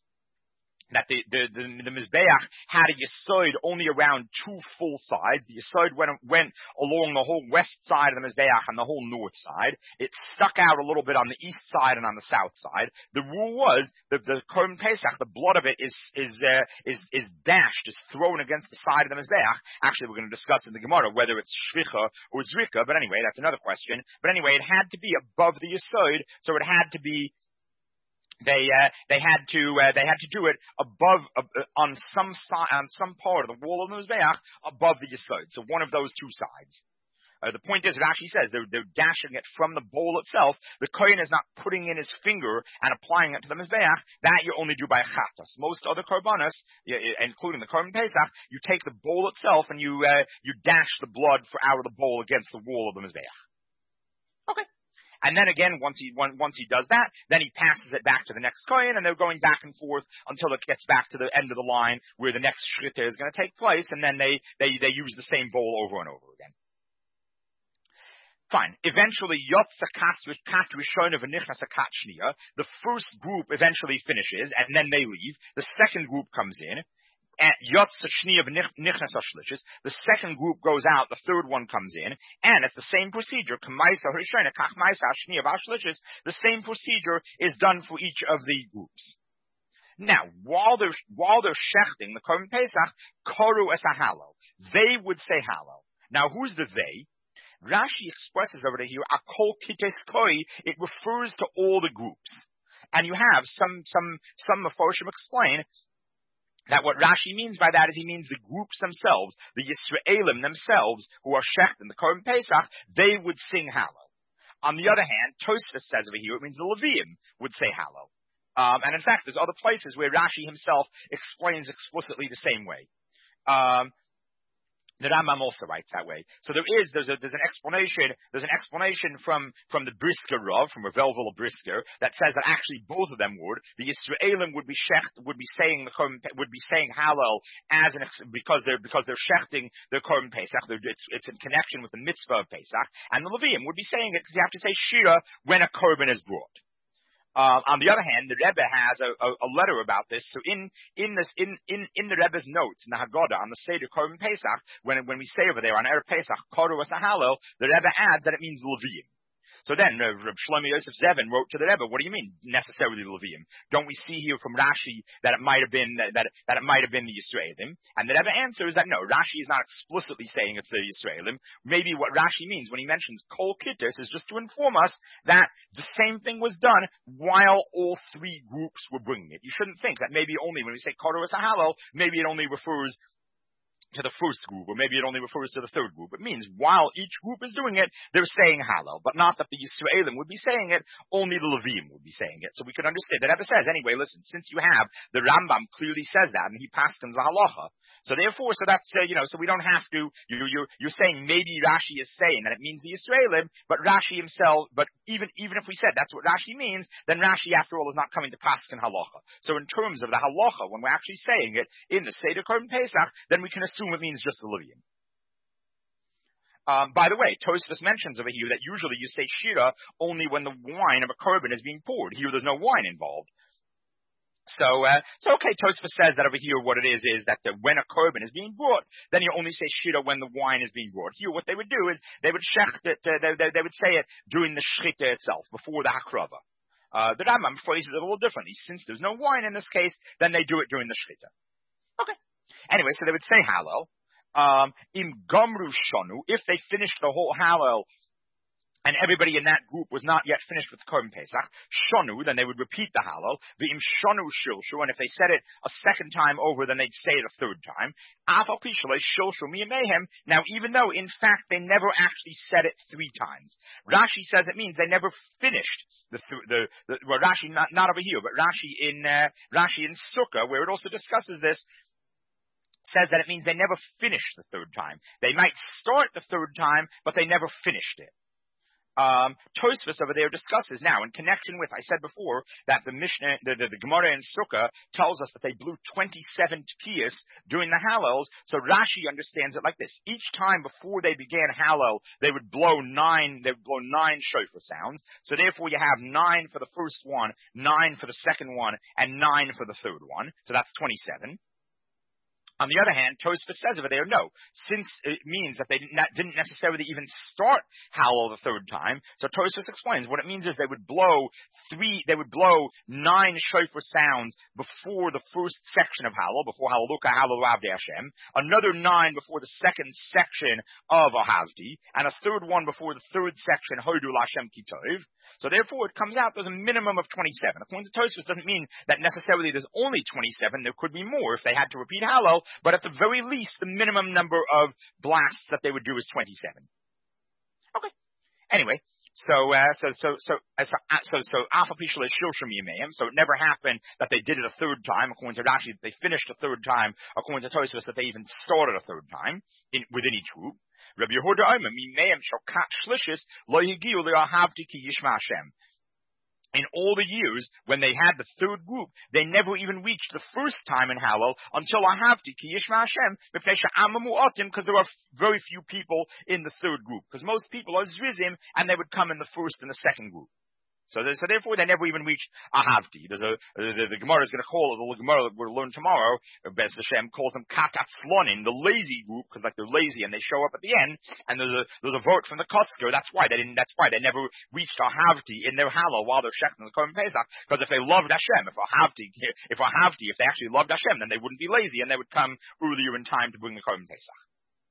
Mizbeach had a Yesod only around 2 full sides. The Yesod went along the whole west side of the Mizbeach and the whole north side. It stuck out a little bit on the east side and on the south side. The rule was that the Korban Pesach, the blood of it is dashed, is thrown against the side of the Mizbeach. Actually, we're going to discuss in the Gemara whether it's Shvicha or Zrika, but anyway, that's another question. But anyway, it had to be above the Yesod, so it had to be They had to do it above on some part of the wall of the Mizbeach above the Yesod. So one of those two sides. The point is, it actually says they're dashing it from the bowl itself. The Kohen is not putting in his finger and applying it to the Mizbeach. That you only do by chatas. Most other korbanos, including the Korban Pesach, you take the bowl itself and you dash the blood out of the bowl against the wall of the Mizbeach. Okay. And then again, once he does that, then he passes it back to the next kohen, and they're going back and forth until it gets back to the end of the line where the next shrita is going to take place, and then they use the same bowl over and over again. Fine. Eventually, the first group eventually finishes, and then they leave. The second group comes in. The second group goes out, the third one comes in, and it's the same procedure. The same procedure is done for each of the groups. Now, while they're shechting the Korban Pesach, koru es hallel. They would say hallel. Now, who's the they? Rashi expresses over here, akol kites koi. It refers to all the groups, and you have some Meforshim explain that what Rashi means by that is he means the groups themselves, the Yisraelim themselves, who are shecht in the Korban Pesach, they would sing Hallel. On the other hand, Tosfos says over here, it means the Leviim would say Hallel. And in fact, there's other places where Rashi himself explains explicitly the same way. The Rambam also writes that way. So there's an explanation from the Brisker Rav, from Rav Elvel Brisker, that says that actually both of them would. The Yisraelim would be saying Hallel because they're shechting their Korban Pesach. It's in connection with the mitzvah of Pesach. And the Leviim would be saying it because you have to say Shira when a Korban is brought. On the other hand, the Rebbe has a letter about this. So in the Rebbe's notes in the Haggadah on the Seder Korban Pesach, when we say over there on Erev Pesach, Koru es hallel, the Rebbe adds that it means Leviim. So then, Reb Shlomo Yosef Zevin wrote to the Rebbe, what do you mean necessarily Leviim? Don't we see here from Rashi that it might have been the Yisraelim? And the Rebbe answers that no, Rashi is not explicitly saying it's the Yisraelim. Maybe what Rashi means when he mentions Kol Kittus is just to inform us that the same thing was done while all three groups were bringing it. You shouldn't think that maybe only when we say Koru es hallel, maybe it only refers to the first group, or maybe it only refers to the third group. It means while each group is doing it, they're saying Hallel, but not that the Yisraelim would be saying it, only the Leviim would be saying it. So we could understand. The Rebbe says, anyway, listen, since you have, the Rambam clearly says that, and he paskins the halacha. So therefore, so that's, so we don't have to, you're saying maybe Rashi is saying that it means the Yisraelim, but Rashi himself, but even if we said that's what Rashi means, then Rashi, after all, is not coming to paskin halacha. So in terms of the halacha, when we're actually saying it in the Seder Korban Pesach, then we can assume it means just the Leviim. By the way, Tosfos mentions over here that usually you say Shira only when the wine of a korban is being poured. Here there's no wine involved. So okay, Tosfos says that over here what it is that when a korban is being brought, then you only say Shira when the wine is being brought. Here what they would do is they would shecht it, they would say it during the Shechita itself, before the Hakrava. The Rambam phrases it a little differently. Since there's no wine in this case, then they do it during the Shechita. Okay. Anyway, so they would say Hallel. Im Gomru Shonu, if they finished the whole Hallel and everybody in that group was not yet finished with Korban Pesach, shonu, then they would repeat the Hallel, v'im shonu shilshu, and if they said it a second time over, then they'd say it a third time. Afal pishalei shilshu miyamehem. Now, even though, in fact, they never actually said it 3 times, Rashi says it means they never finished well, Rashi, not over here, but Rashi in Sukkah, where it also discusses this, says that it means they never finished the third time. They might start the third time, but they never finished it. Tosfos over there discusses now in connection with, I said before, that the Mishnah, the Gemara in Sukkah tells us that they blew 27 tekiyos during the Hallels. So Rashi understands it like this: each time before they began Hallel, they would blow 9 shofar sounds. So therefore, you have 9 for the first one, 9 for the second one, and 9 for the third one. So that's 27. On the other hand, Tosfos says over there, no, since it means that they didn't necessarily even start Hallel the third time. So Tosfos explains what it means is they would blow 9 shofar sounds before the first section of Hallel, before Hallelujah, Hallel Avdei Hashem, another 9 before the second section of Ahavdi, and a third one before the third section, Hodu Lashem Kitov. So therefore, it comes out there's a minimum of 27. According to Tosfos, doesn't mean that necessarily there's only 27. There could be more if they had to repeat Hallel. But at the very least, the minimum number of blasts that they would do is 27. Okay. Anyway, so Alpha Pishal is Shilshim Yimeim. So it never happened that they did it a third time. According to Rashi, they finished a third time. According to Tosfos, that they even started a third time within each group. Rabbi Yehuda Omer Mimeim Shokat Shlishis Lo Yigiu Le'ahavti Ki Yishma Hashem. In all the years when they had the third group, they never even reached the first time in Hallel until Ahavti Ki Yishma Hashem, because there are very few people in the third group. Because most people are Zrizim, and they would come in the first and the second group. So therefore, they never even reached Ahavti. The Gemara is going to call it, the Gemara that we'll learn tomorrow, Bez Hashem, calls them Katatzlonin, the lazy group, because they're lazy and they show up at the end, and there's a vote from the Kotzker. That's why they never reached Ahavti in their Hallel while they're shechting the Korban Pesach, because if they loved Hashem, if they actually loved Hashem, then they wouldn't be lazy and they would come earlier in time to bring the Korban Pesach.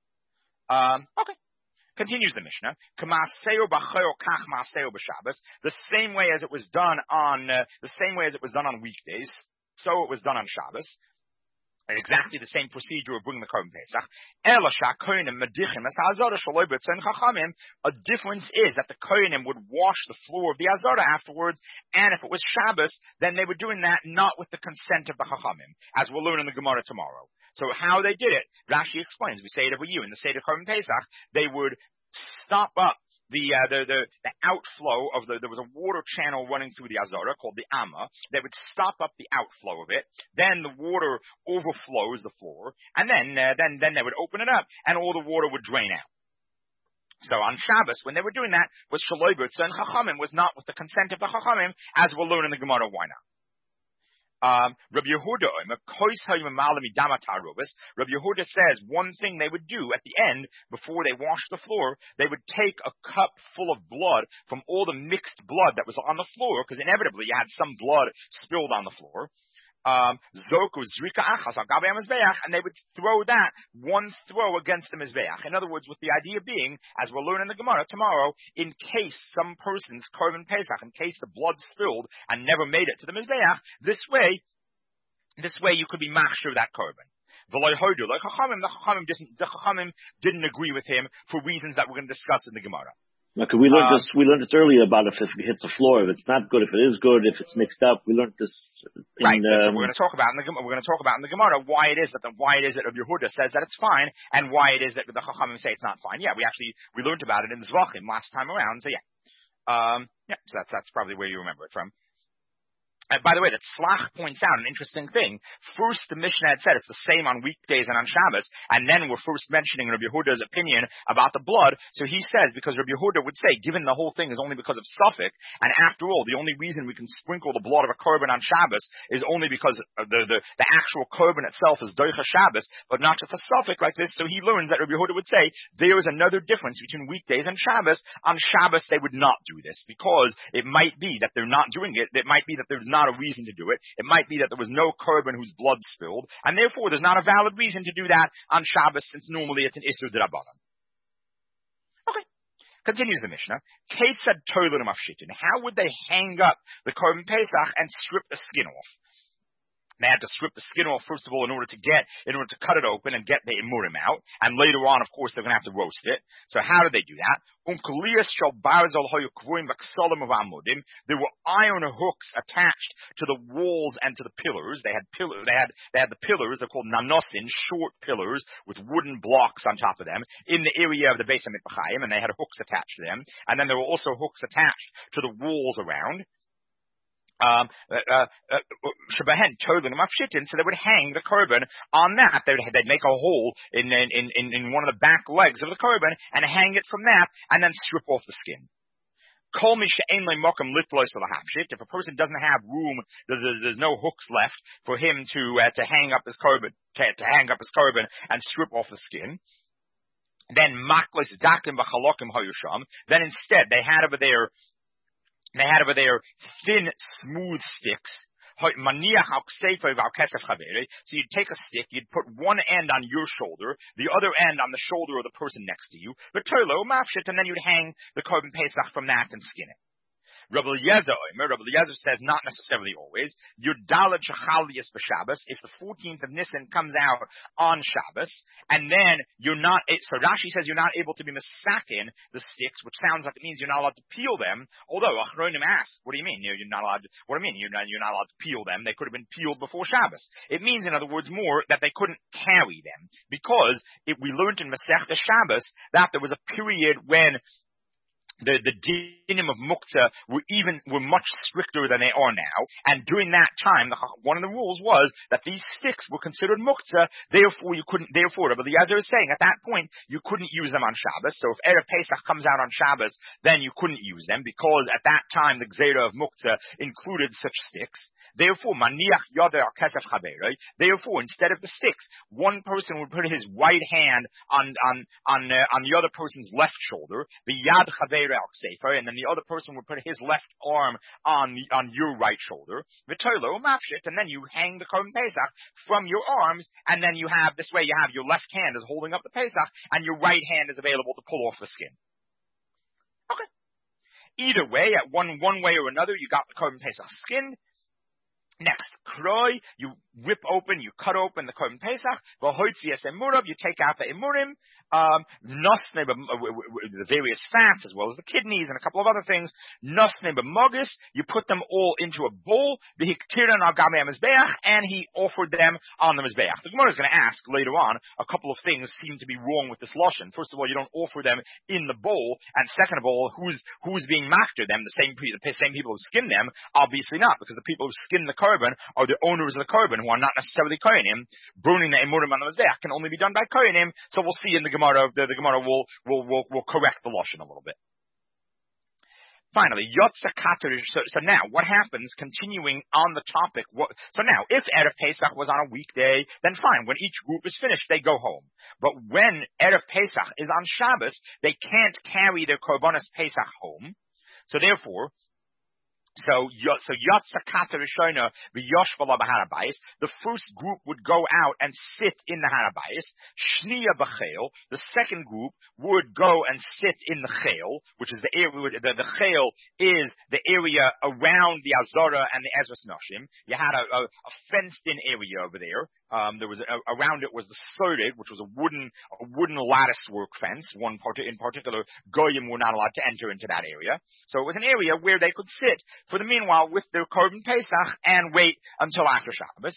Okay. Continues the Mishnah, the same way as it was done on weekdays, so it was done on Shabbos. Exactly the same procedure of bringing the Korban Pesach. A difference is that the Kohanim would wash the floor of the Azara afterwards, and if it was Shabbos, then they were doing that not with the consent of the Chachamim, as we'll learn in the Gemara tomorrow. So how they did it, Rashi explains. We say it every year in the Seder Korban Pesach. They would stop up the outflow of there was a water channel running through the Azara called the Amma. They would stop up the outflow of it. Then the water overflows the floor, and then they would open it up, and all the water would drain out. So on Shabbos, when they were doing that, was Shaloi B'Tza and Chachamim, was not with the consent of the Chachamim, as we'll learn in the Gemara. Why not? Rabbi Yehuda says one thing they would do at the end, before they washed the floor, they would take a cup full of blood from all the mixed blood that was on the floor, because inevitably you had some blood spilled on the floor. And they would throw that one throw against the Mizbeach. In other words, with the idea being, as we'll learn in the Gemara tomorrow, in case some person's Korban Pesach, in case the blood spilled and never made it to the Mizbeach, this way you could be machshir that Korban. The Chachamim didn't agree with him for reasons that we're going to discuss in the Gemara. Okay, we learned this earlier about if it hits the floor, if it's not good, if it is good, if it's mixed up. We learned this. Right. That's what we're going to talk about in the Gemara. Why it is that Rabbi Yehuda says that it's fine, and why it is that the Chachamim say it's not fine. Yeah, we learned about it in the Zvachim last time around. So so that's probably where you remember it from. And by the way, that Slach points out an interesting thing. First, the Mishnah had said it's the same on weekdays and on Shabbos, and then we're first mentioning Rabbi Yehuda's opinion about the blood. So he says, because Rabbi Yehuda would say, given the whole thing is only because of Suffolk, and after all, the only reason we can sprinkle the blood of a Korban on Shabbos is only because the actual Korban itself is Doicha Shabbos, but not just a Suffolk like this. So he learns that Rabbi Yehuda would say, there is another difference between weekdays and Shabbos. On Shabbos, they would not do this, because it might be that they're not doing it. It might be that there's not a reason to do it. It might be that there was no Korban whose blood spilled, and therefore there's not a valid reason to do that on Shabbos, since normally it's an Isur D'Rabbanan. Okay. Continues the Mishnah. Ketzad toilen mafshitin. How would they hang up the Korban Pesach and strip the skin off? They had to strip the skin off, first of all, in order to cut it open and get the imurim out. And later on, of course, they're going to have to roast it. So how did they do that? There were iron hooks attached to the walls and to the pillars. They had the pillars, they're called nanosin, short pillars with wooden blocks on top of them in the area of the Beis HaMikvah, and they had hooks attached to them. And then there were also hooks attached to the walls around. So they would hang the korban on that. They'd make a hole in one of the back legs of the korban and hang it from that, and then strip off the skin. If a person doesn't have room, there's no hooks left for him to hang up his korban, to hang up his korban and strip off the skin. Then Then instead they had over there thin, smooth sticks. So you'd take a stick, you'd put one end on your shoulder, the other end on the shoulder of the person next to you, and then you'd hang the Korban Pesach from that and skin it. Rabbi Eliezer says not necessarily always. Yudalad Shachalias b'Shabbos, if the 14th of Nisan comes out on Shabbos, and then so Rashi says you're not able to be misakin the sticks, which sounds like it means you're not allowed to peel them. Although Achronim asks, what do you mean? You're not allowed to, what do you mean? You're not allowed to peel them. They could have been peeled before Shabbos. It means, in other words, more that they couldn't carry them, because we learned in Masechta Shabbos that there was a period when the dinim of muktzah were much stricter than they are now, and during that time, one of the rules was that these sticks were considered muktzah. Therefore, Rabbi Eliezer is saying at that point you couldn't use them on Shabbos. So if Erev Pesach comes out on Shabbos, then you couldn't use them, because at that time the gzeira of muktzah included such sticks. Therefore, maniach yoder al kesef chaverei. Therefore, instead of the sticks, one person would put his right hand on the other person's left shoulder, the yad chaverei, and then the other person would put his left arm on your right shoulder, and then you hang the Korban Pesach from your arms, and then you have your left hand is holding up the Pesach, and your right hand is available to pull off the skin. Okay. Either way, at one way or another, you got the Korban Pesach skinned. Next, kroi, you rip open, you cut open the Korban Pesach, you take out the imurim, the various fats, as well as the kidneys and a couple of other things, you put them all into a bowl, and he offered them on the Mizbeach. The Gemara is going to ask later on, a couple of things seem to be wrong with this lashon. First of all, you don't offer them in the bowl, and second of all, who's being makter them, the same people who skin them? Obviously not, because the people who skin the korban are the owners of the korban, who are not necessarily kohanim. Burning the emurim on the mizbeach can only be done by kohanim. So we'll see in the Gemara. The Gemara will correct the lashon a little bit. Finally, Yotza Kater. So now, what happens? Continuing on the topic. So now, if Erev Pesach was on a weekday, then fine. When each group is finished, they go home. But when Erev Pesach is on Shabbos, they can't carry their Korbanos Pesach home. So therefore, Yotza Kata Rishona v'Yoshvala b'Harabais. The first group would go out and sit in the Harabais. Shniya b'Cheil. The second group would go and sit in the Cheil, which is the area. The Cheil is the area around the Azara and the Ezras Noshim. You had a fenced-in area over there. There was around it was the Sodid, which was a wooden lattice work fence. In particular, Goyim were not allowed to enter into that area. So it was an area where they could sit for the meanwhile with their Korban Pesach and wait until after Shabbos.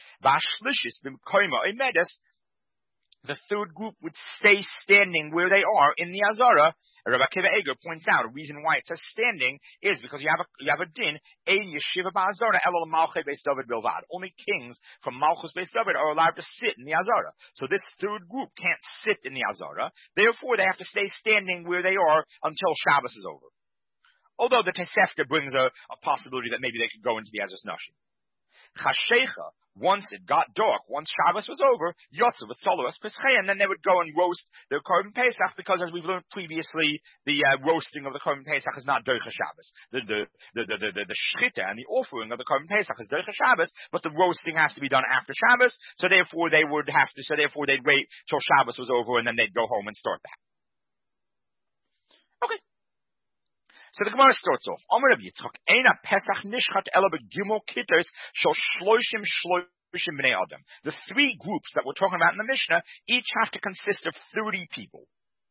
The third group would stay standing where they are in the Azara. Rabbi Akiva Eger points out a reason why it says standing is because you have a din, ein yeshiva ba'azara elol malchei beis David bilvad. Only kings from Malchus beis David are allowed to sit in the Azara. So this third group can't sit in the Azara. Therefore, they have to stay standing where they are until Shabbos is over. Although the Tosefta brings a possibility that maybe they could go into the Ezras Nashim. Chashecha, once it got dark, once Shabbos was over, Yotze with Solos Pesachei, and then they would go and roast their Korban Pesach, because as we've learned previously, the roasting of the Korban Pesach is not Doicha Shabbos. The Shchita and the offering of the Korban Pesach is Doicha Shabbos, but the roasting has to be done after Shabbos, so therefore they'd wait till Shabbos was over, and then they'd go home and start that. Okay. So the Gemara starts off. Amar Rabbi Yitzchak, Eina Pesach nishchat ela begimel kitos shel shloshim bnei adam. The three groups that we're talking about in the Mishnah each have to consist of 30 people.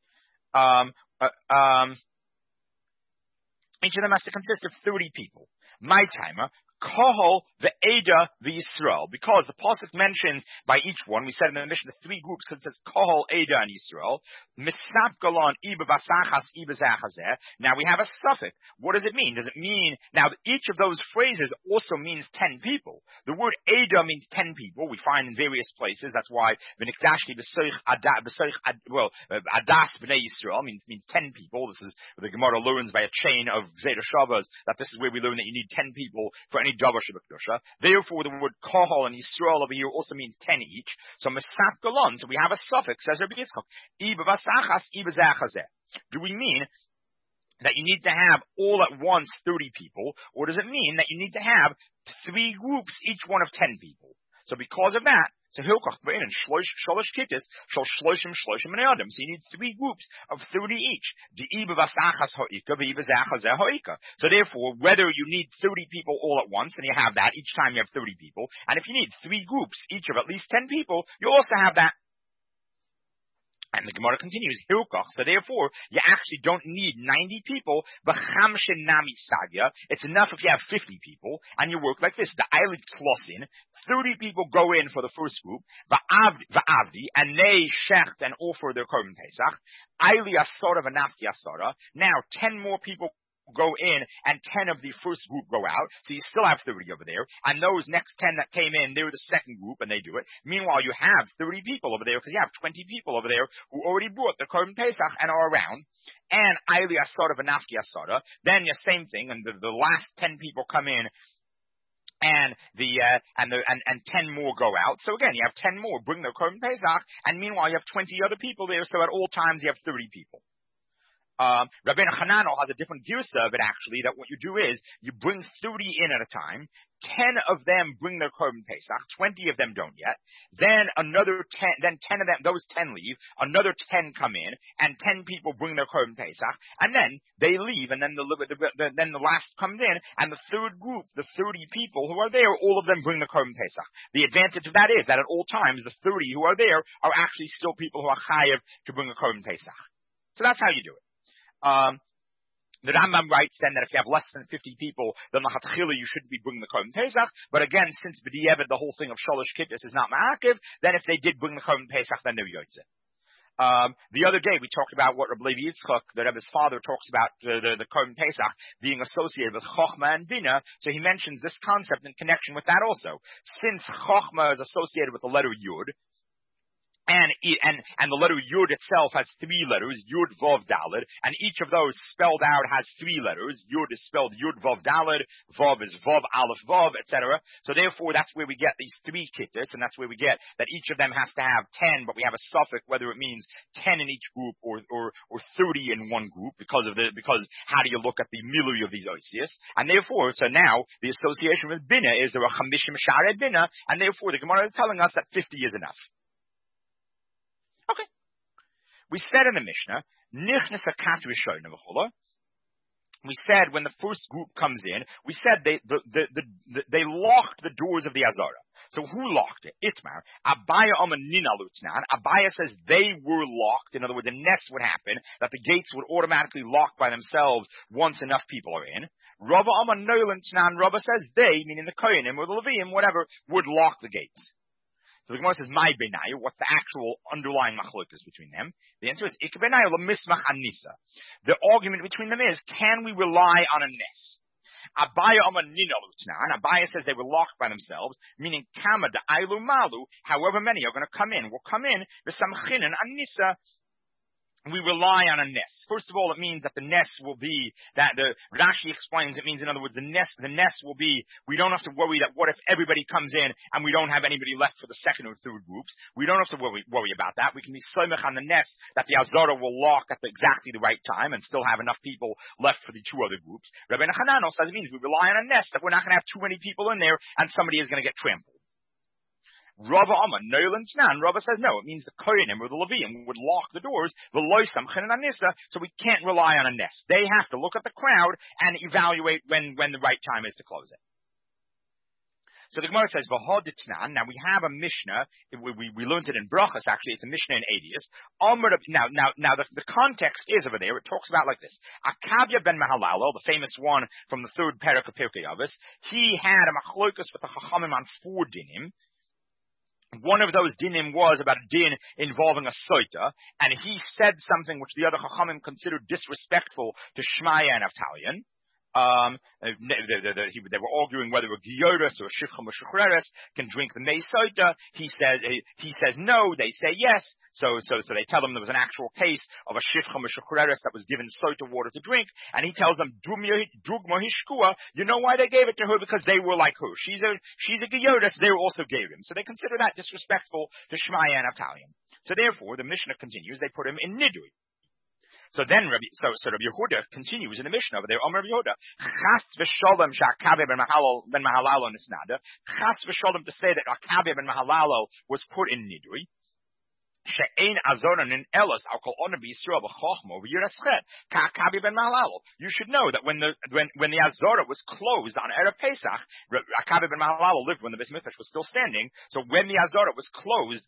Each of them has to consist of 30 people. My timer. Kohol, the Ada, the Yisrael. Because the Pasuk mentions by each one, we said in the Mishnah, the three groups, because it says Kohol, Ada, and Yisrael. Misnap galon, Iba vasachas, Iba zachazeh. Now we have a suffix. What does it mean? Does it mean, now each of those phrases also means 10 people. The word Ada means 10 people. We find in various places. That's why V'nikdashti b'soich Adas b'nei Yisrael means 10 people. This is the Gemara learns by a chain of Zeta Shabbos that this is where we learn that you need 10 people for any davar shebekdusha. Therefore, the word kohol and Yisrael over here also means 10 each. So mesat galon. So we have a suffix, says Rabbi Yitzchak. Iba vasachas, iba zachazeh. Do we mean that you need to have all at once 30 people, or does it mean that you need to have 3 groups, each one of 10 people? So because of that, so hilkach b'in and shlosh kittis shall shloshim b'nei adam. So you need 3 groups of 30 each. Di'iba vasachas ha'ika, v'iba zachazeh ha'ika. So therefore, whether you need 30 people all at once, and you have that, each time you have 30 people, and if you need 3 groups, each of at least 10 people, you also have that. And the Gemara continues, Hilkach. So therefore, you actually don't need 90 people, but Chamshin Nami Sagya. It's enough if you have 50 people, and you work like this. The Eilit Klosin, 30 people go in for the first group, Va'avdi, and they shecht and offer their Korban Pesach. Eili Asora v'nafti Asora. Now, 10 more people go in and 10 of the first group go out, so you still have 30 over there, and those next 10 that came in, they're the second group and they do it. Meanwhile, you have 30 people over there because you have 20 people over there who already brought the Korban Pesach and are around, and Eili Asara v'nafti Asara. Then the same thing, and the last 10 people come in, and 10 more go out. So again, you have 10 more bring their Korban Pesach, and meanwhile you have 20 other people there, so at all times you have 30 people. Rabbeinu Hananel has a different girsa of it actually, that what you do is, you bring 30 in at a time, 10 of them bring their Korban Pesach, 20 of them don't yet, then another 10, then 10 of them, those 10 leave, another 10 come in, and 10 people bring their Korban Pesach, and then they leave, and then then the last comes in, and the third group, the 30 people who are there, all of them bring the Korban Pesach. The advantage of that is that at all times, the 30 who are there are actually still people who are chayev to bring a Korban Pesach. So that's how you do it. The Rambam writes then that if you have less than 50 people, then l'chatchila you shouldn't be bringing the Korban Pesach. But again, since b'di'evet the whole thing of shalosh kittis is not ma'akiv, then if they did bring the Korban Pesach, then they're yotzeh. The other day we talked about what Rabbi Levi Yitzchak, the Rebbe's father, talks about the Korban Pesach being associated with Chochma and Bina. So he mentions this concept in connection with that also. Since Chochma is associated with the letter Yud, and the letter Yud itself has 3 letters, Yud, Vav, Daled, and each of those spelled out has 3 letters. Yud is spelled Yud, Vav, Daled, Vav is Vav, Aleph, Vav, etc. So therefore, that's where we get these 3 kittis, and that's where we get that each of them has to have 10, but we have a suffix, whether it means 10 in each group or 30 in one group, because how do you look at the milui of these oisius? And therefore, so now, the association with Bina is there are Chamishim Sha'arei Bina, and therefore the Gemara is telling us that 50 is enough. Okay. We said in the Mishnah, we said when the first group comes in, we said they locked the doors of the Azara. So who locked it? Itmar. Abaya Nina Lutznan. Abaya says they were locked. In other words, a nest would happen, that the gates would automatically lock by themselves once enough people are in. Rabba Aman Noilantnan. Rabba says they, meaning the Kohanim or the Leviim, whatever, would lock the gates. So the Gemara says, "My benayu." What's the actual underlying machlokas between them? The answer is ik benayu l'mismach anisa. The argument between them is, can we rely on a nes? Abaya Amar Nina Lutznan. Abaya says they were locked by themselves, meaning kama da ailu malu. However many are going to come in, will come in v'samchinin anisa. We rely on a nes. First of all, it means that the nes will be, that the Rashi explains, it means, in other words, the nes will be, we don't have to worry that what if everybody comes in and we don't have anybody left for the second or third groups. We don't have to worry about that. We can be soimech on the nes that the Azara will lock at exactly the right time and still have enough people left for the 2 other groups. Rabbeinu Hananel says it means we rely on a nes that we're not going to have too many people in there and somebody is going to get trampled. Rava Amar, Nolan Tnan. Rava says no, it means the Koyanim or the Levium would lock the doors, so we can't rely on a nest. They have to look at the crowd and evaluate when the right time is to close it. So the Gemara says, V'hoditnan. Now we have a Mishnah. We learned it in Brachas. Actually, it's a Mishnah in Adius. Now the context is over there. It talks about like this: Akavia ben Mahalalo, the famous one from the third parak of Pirkei Avos, he had a machlokus with the Chachamim on 4 dinim. One of those dinim was about a din involving a soita, and he said something which the other Chachamim considered disrespectful to Shmaya and Avtalion. They were arguing whether a Gioris or a Shifcham or Shuchreres can drink the Mei Soita. He says no, they say yes. So they tell them there was an actual case of a Shifcham or Shuchreres that was given Soita water to drink, and he tells them, Dugma Hishkua, you know why they gave it to her? Because they were like her. She's a Gioris, they also gave him. So they consider that disrespectful to Shmaya and Avtalion. So therefore, the Mishnah continues, they put him in Nidui. So then Rabbi Yehuda continues in the Mishnah over there. Rabbi Yehuda, Chas v'sholem she'Akabe ben Mahalalo nisnada. Chas v'sholem to say that Akabe ben Mahalalo was put in Nidui. She'ein azoran in Elos al kol ona b'Yisrael b'chochmo v'yiraschet ka'Akabe ben Mahalalo. You should know that when the Azora was closed on Erev Pesach, Akabe ben Mahalalo lived when the Beis Mikdash was still standing. So when the Azora was closed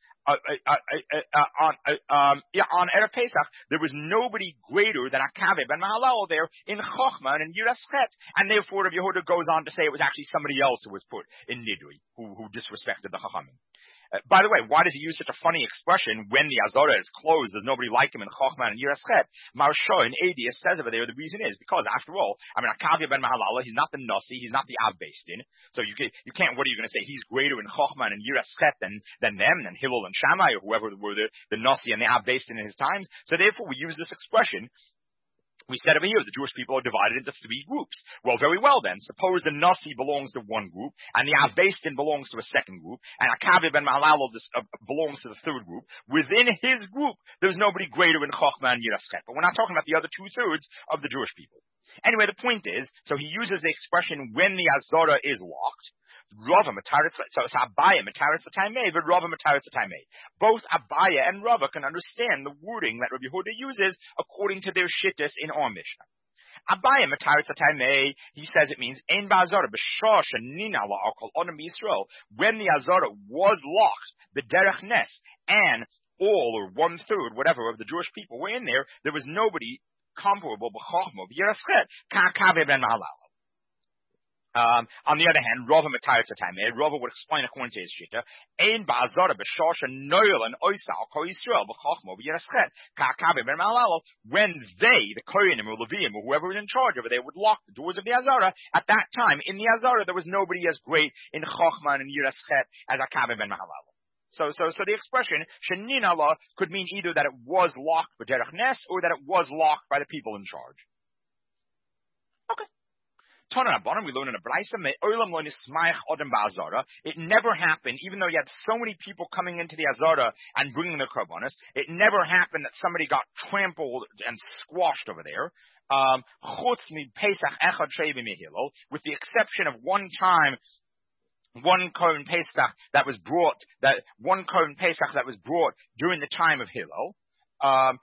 on Erev Pesach, there was nobody greater than Akabe ben Mahalalo there in Chochma and in Yiraschet, and therefore Rabbi Yehuda goes on to say it was actually somebody else who was put in Nidui, who disrespected the Chachamim. By the way, why does he use such a funny expression, when the Azora is closed, there's nobody like him in Chochma and Yiraschet? Marsha in Adius says over there, the reason is because, after all, Akabe ben Mahalala, he's not the Nasi, he's not the Av Beis Din, so you can't, what are you going to say, he's greater in Chochma and Yiraschet than them, than Hillel and Shammai, or whoever were the Nasi and the Av Beis Din in his times. So therefore we use this expression. We said over here, the Jewish people are divided into 3 groups. Well, very well then. Suppose the Nasi belongs to one group, and the Av Beis Din belongs to a second group, and Akabe ben Mahalalo belongs to the third group. Within his group, there's nobody greater in Chochma and Yiraschet. But we're not talking about the other 2/3 of the Jewish people. Anyway, the point is, so he uses the expression when the Azora is locked. Rava Mataritz, so it's Abaya Mataritz L'Taimei, but Rava Mataritz L'Taimei. Both Abaya and Rava can understand the wording that Rabbi Yehuda uses according to their shittus in our Mishnah. Abaya Mataritz L'Taimei, he says it means Ein Ba'Azara B'Shosh Nina La'Akol Onam Yisrael. When the Azara was locked, the Derech Nes, and all or 1/3, whatever, of the Jewish people were in there, there was nobody comparable b'Chochma v'Yiraschet ka'Akabe ben Mahalalo. On the other hand, Rava Matayat Satame, Rava would explain according to his shita, Ein Ba'Azara B'Shosh and Noel and Oisal Ko Yisrael b'Chochma v'Yiraschet ka'Akabe ben Mahalalo. When they, the Koyanim or Levium or whoever was in charge over there, would lock the doors of the Azara, at that time in the Azara there was nobody as great in Chochma and Yiraschet as Akabe ben Mahalalo. So the expression Shenin Allah could mean either that it was locked by Derech Nes or that it was locked by the people in charge. Okay. We learn in a Braisa, it never happened, even though you had so many people coming into the Azara and bringing their korbanos, it never happened that somebody got trampled and squashed over there. With the exception of one time, one Korban Pesach that was brought during the time of Hillel. At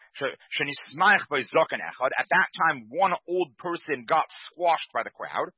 that time, one old person got squashed by the crowd.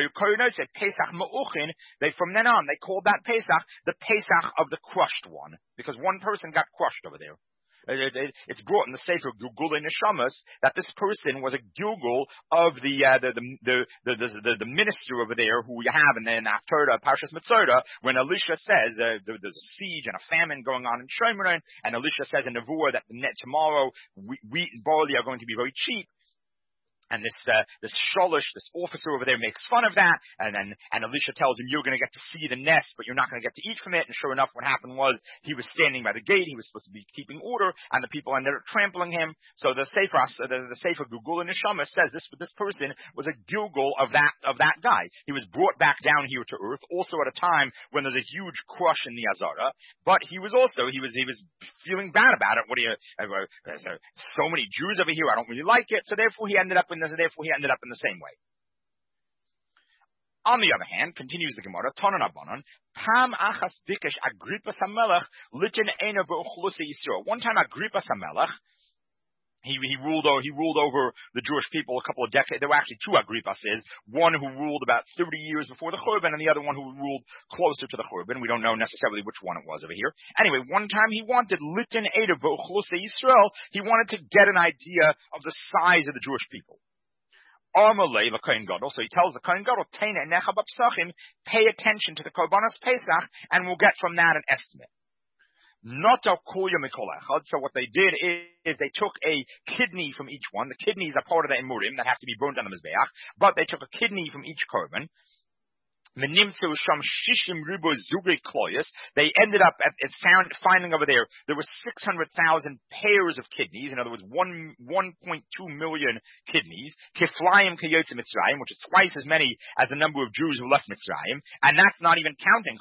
From then on, they called that Pesach the Pesach of the crushed one, because one person got crushed over there. It's brought in the Sefer Gilgulei Neshamas that this person was a Gilgul of the minister over there who you have, and then after Parshas Mitzvah, when Elisha says there's a siege and a famine going on in Shomron, and Elisha says in Nevuah that tomorrow wheat and barley are going to be very cheap. And this sholish, this officer over there makes fun of that, and Elisha tells him, you're going to get to see the nest, but you're not going to get to eat from it. And sure enough, what happened was he was standing by the gate. He was supposed to be keeping order, and the people ended up trampling him. So the Sefer Gilgulei Neshamas says this person was a Gilgul of that guy. He was brought back down here to earth, also at a time when there's a huge crush in the Azara. But he was feeling bad about it. There's so many Jews over here. I don't really like it. So therefore he ended up in the same way. On the other hand, continues the Gemara, Tonan Abanon, Pam Achas Bikesh Agrippas HaMelech Litin Eina B'Uchlusa Yisrael. One time Agrippas HaMelech, he ruled over the Jewish people a couple of decades. There were actually two Agrippases, one who ruled about 30 years before the Churban, and the other one who ruled closer to the Churban. We don't know necessarily which one it was over here. Anyway, one time he wanted Litin Eina B'Uchlusa Yisrael. He wanted to get an idea of the size of the Jewish people. Amalei the Kohen Gadol. So he tells the Kohen Gadol, pay attention to the Korbanos Pesach, and we'll get from that an estimate. Not Kulya Mikol Echad. So what they did is they took a kidney from each one. The kidneys are part of the emurim that have to be burnt on the mizbeach, but they took a kidney from each korban. They ended up finding over there were 600,000 pairs of kidneys. In other words, 1.2 million kidneys. Kiflayim kayotze Mitzrayim, which is twice as many as the number of Jews who left Mitzrayim. And that's not even counting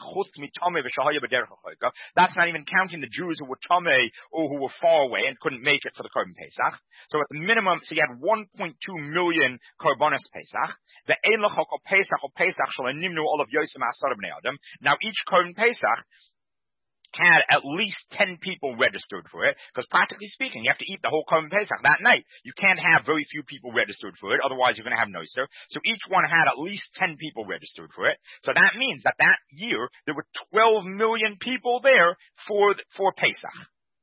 that's not even counting the Jews who were tamei or who were far away and couldn't make it for the Korban Pesach. So at the minimum, so you had 1.2 million Korbanos Pesach. The Eilachok Pesach or Pesach shall all of Yosem Asar Bnei Adam. Now each Korban Pesach had at least 10 people registered for it, because practically speaking, you have to eat the whole Korban Pesach that night. You can't have very few people registered for it, otherwise you're going to have noiser. So each one had at least 10 people registered for it. So that means that year, there were 12 million people there for Pesach.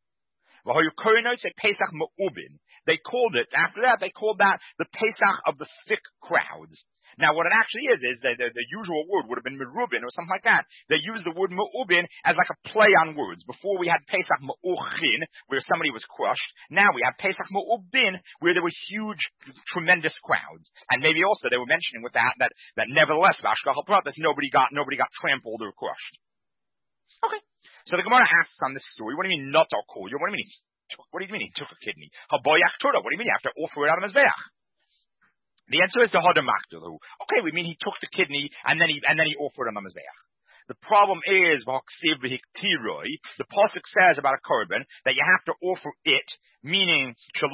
They called it, after that, they called that the Pesach of the thick crowds. Now, what it actually is the usual word would have been merubin or something like that. They used the word me'ubin as like a play on words. Before we had Pesach me'uchin, where somebody was crushed. Now we have Pesach me'ubin, where there were huge, tremendous crowds. And maybe also they were mentioning with that nevertheless, Vashkachal Pratis, nobody got trampled or crushed. Okay. So the Gemara asks on this story, what do you mean not al kol? What do you mean he took a kidney? Haboyach Torah. What do you mean you have to offer it on the Mizbeach? The answer is the Hadamachdalu. Okay, we mean he took the kidney and then he offered it on the Mizbeach. The problem is, the pasuk says about a korban that you have to offer it, meaning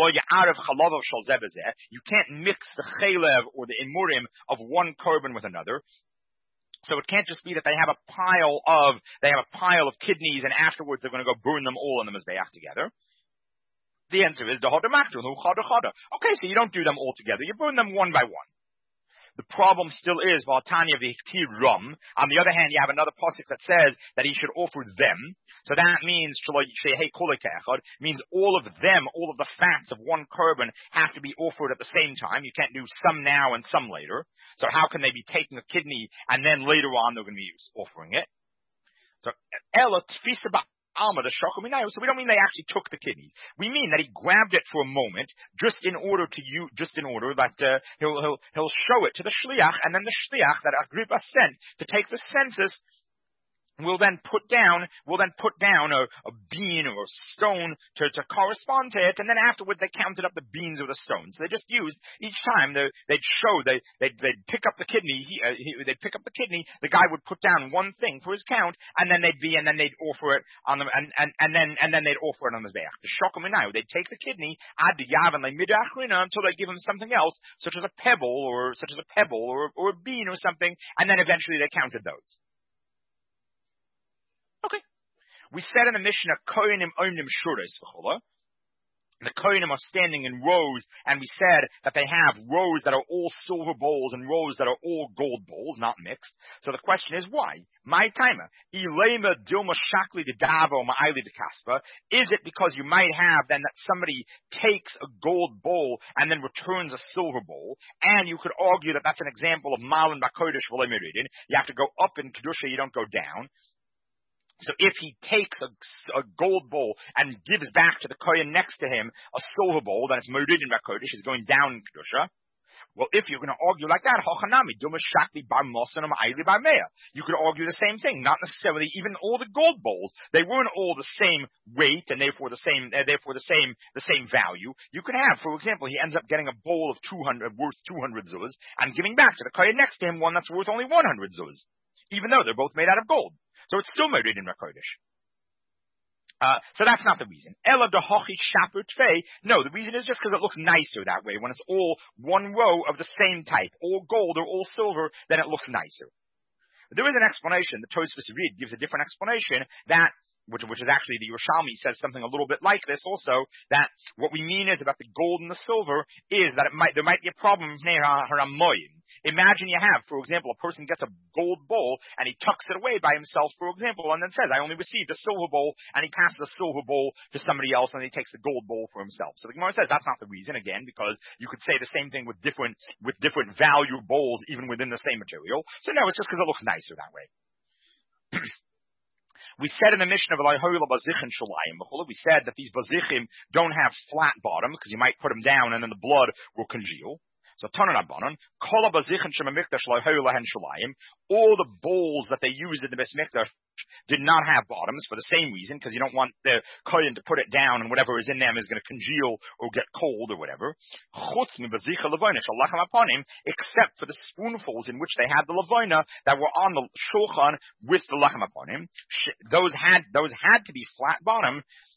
you can't mix the chalev or the imurim of one korban with another. So it can't just be that they have a pile of kidneys and afterwards they're going to go burn them all in the Mizbeach together. The answer is okay, so you don't do them all together. You burn them one by one. The problem still is, Vatanya v'hiktir rum. On the other hand, you have another pasuk that says that he should offer them. So that means means all of them, all of the fats of one korban have to be offered at the same time. You can't do some now and some later. So how can they be taking a kidney and then later on they're going to be offering it? So so we don't mean they actually took the kidneys. We mean that he grabbed it for a moment, just in order that he'll show it to the shliach, and then the shliach that Agrippa sent to take the census will then put down a bean or a stone to correspond to it, and then afterwards they counted up the beans or the stones. They just used each time they'd pick up the kidney. They'd pick up the kidney. The guy would put down one thing for his count, and then they'd offer it on them, and then they'd offer it on the Mizbeach. The shokaminayu, they'd take the kidney ad yav and they midachrina until they give him something else, such as a pebble or a bean or something, and then eventually they counted those. Okay. We said in the Mishnah, Kohanim omnim shuris v'chola. The Kohanim are standing in rows, and we said that they have rows that are all silver bowls and rows that are all gold bowls, not mixed. So the question is, why? My timer. Ilema dilma shakli de davo ma'ili de kaspa. Is it because you might have then that somebody takes a gold bowl and then returns a silver bowl? And you could argue that that's an example of malin b'kodesh v'lemiridin. You have to go up in kedusha, you don't go down. So if he takes a gold bowl and gives back to the kohen next to him a silver bowl, then it's Meridin Rakodesh, he's going down in Kedusha. Well, if you're going to argue like that, you could argue the same thing. Not necessarily even all the gold bowls. They weren't all the same weight and therefore the same value. You could have, for example, he ends up getting a bowl of worth 200 zuz and giving back to the kohen next to him one that's worth only 100 zuz, even though they're both made out of gold. So it's still Meridin Rakodesh. So that's not the reason. Ella dehochi shaper tfei. No, the reason is just because it looks nicer that way. When it's all one row of the same type, all gold or all silver, then it looks nicer. But there is an explanation. The Tosfos Reed gives a different explanation that, which is actually the Yerushalmi says something a little bit like this also, that what we mean is about the gold and the silver is that there might be a problem. Imagine you have, for example, a person gets a gold bowl and he tucks it away by himself, for example, and then says, I only received a silver bowl, and he passes a silver bowl to somebody else and he takes the gold bowl for himself. So the Gemara says that's not the reason, again, because you could say the same thing with different value bowls even within the same material. So no, it's just because it looks nicer that way. We said in the Mishnah of we said that these bazichim don't have flat bottoms because you might put them down and then the blood will congeal. So Tanan Abanon, all the bowls that they use in the Beis Mikdash did not have bottoms for the same reason, because you don't want the kohen to put it down and whatever is in them is going to congeal or get cold or whatever. Except for the spoonfuls in which they had the levona that were on the shulchan with the lachem upon him. Those had to be flat bottom.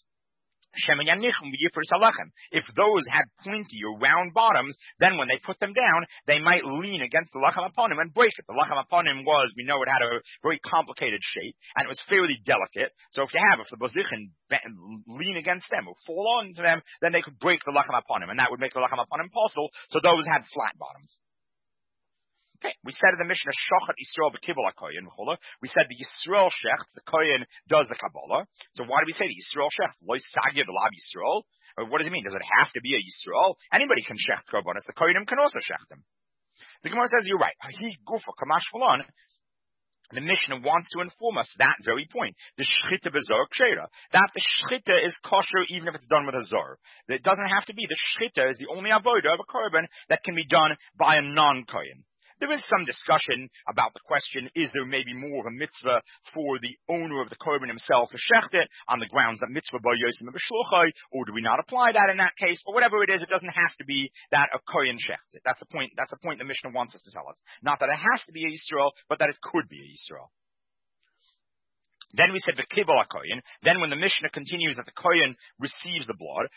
If those had pointy or round bottoms, then when they put them down, they might lean against the lachem aponim and break it. The lachem aponim we know it had a very complicated shape, and it was fairly delicate. So if the bazichin lean against them or fall on to them, then they could break the lachem aponim, and that would make the lachem aponim possible. So those had flat bottoms. Okay, we said in the Mishnah, Shochat Yisrael b'Kibbolah Kohen v'chola. We said the Yisrael Shecht, the Kohen does the Kabbalah. So why do we say the Yisrael Shecht? Lo Sagya v'Lav Yisrael. What does it mean? Does it have to be a Yisrael? Anybody can shecht Korbanos. The Kohenim can also shecht them. The Gemara says you're right. He gufa kamash v'lon. The Mishnah wants to inform us that very point. The shchita b'zor kshera. That the shchita is kosher even if it's done with a zor. It doesn't have to be. The shchita is the only avodah of a korban that can be done by a non-Kohen. There is some discussion about the question, is there maybe more of a mitzvah for the owner of the korban himself to shecht it on the grounds that mitzvah bo yosim b'shluchai, or do we not apply that in that case? But whatever it is, it doesn't have to be that a kohen shechts it. That's the point the Mishnah wants us to tell us. Not that it has to be a Yisrael, but that it could be a Yisrael. Then we said the Kibbolah Kohen. Then when the Mishnah continues that the Kohen receives the blood,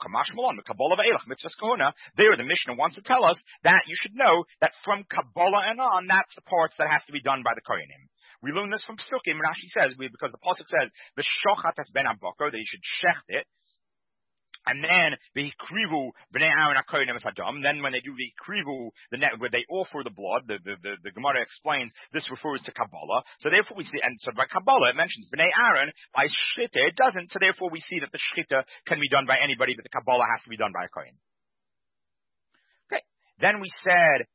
there the Mishnah wants to tell us that you should know that from Kabbalah and on, that's the parts that has to be done by the Kohenim. We learn this from Psukim. Rashi says, because the pasuk says, "V'shochat es ben abokar," that you should shecht it. And then v'hikrivu b'nei Aaron hakohenim es hadam. Then when they do v'hikrivu, where they offer the blood, the Gemara explains this refers to Kabbalah. So therefore we see, and so by Kabbalah it mentions b'nei Aaron. By shchita it doesn't. So therefore we see that the shchita can be done by anybody, but the Kabbalah has to be done by a kohen. Okay. Then we said,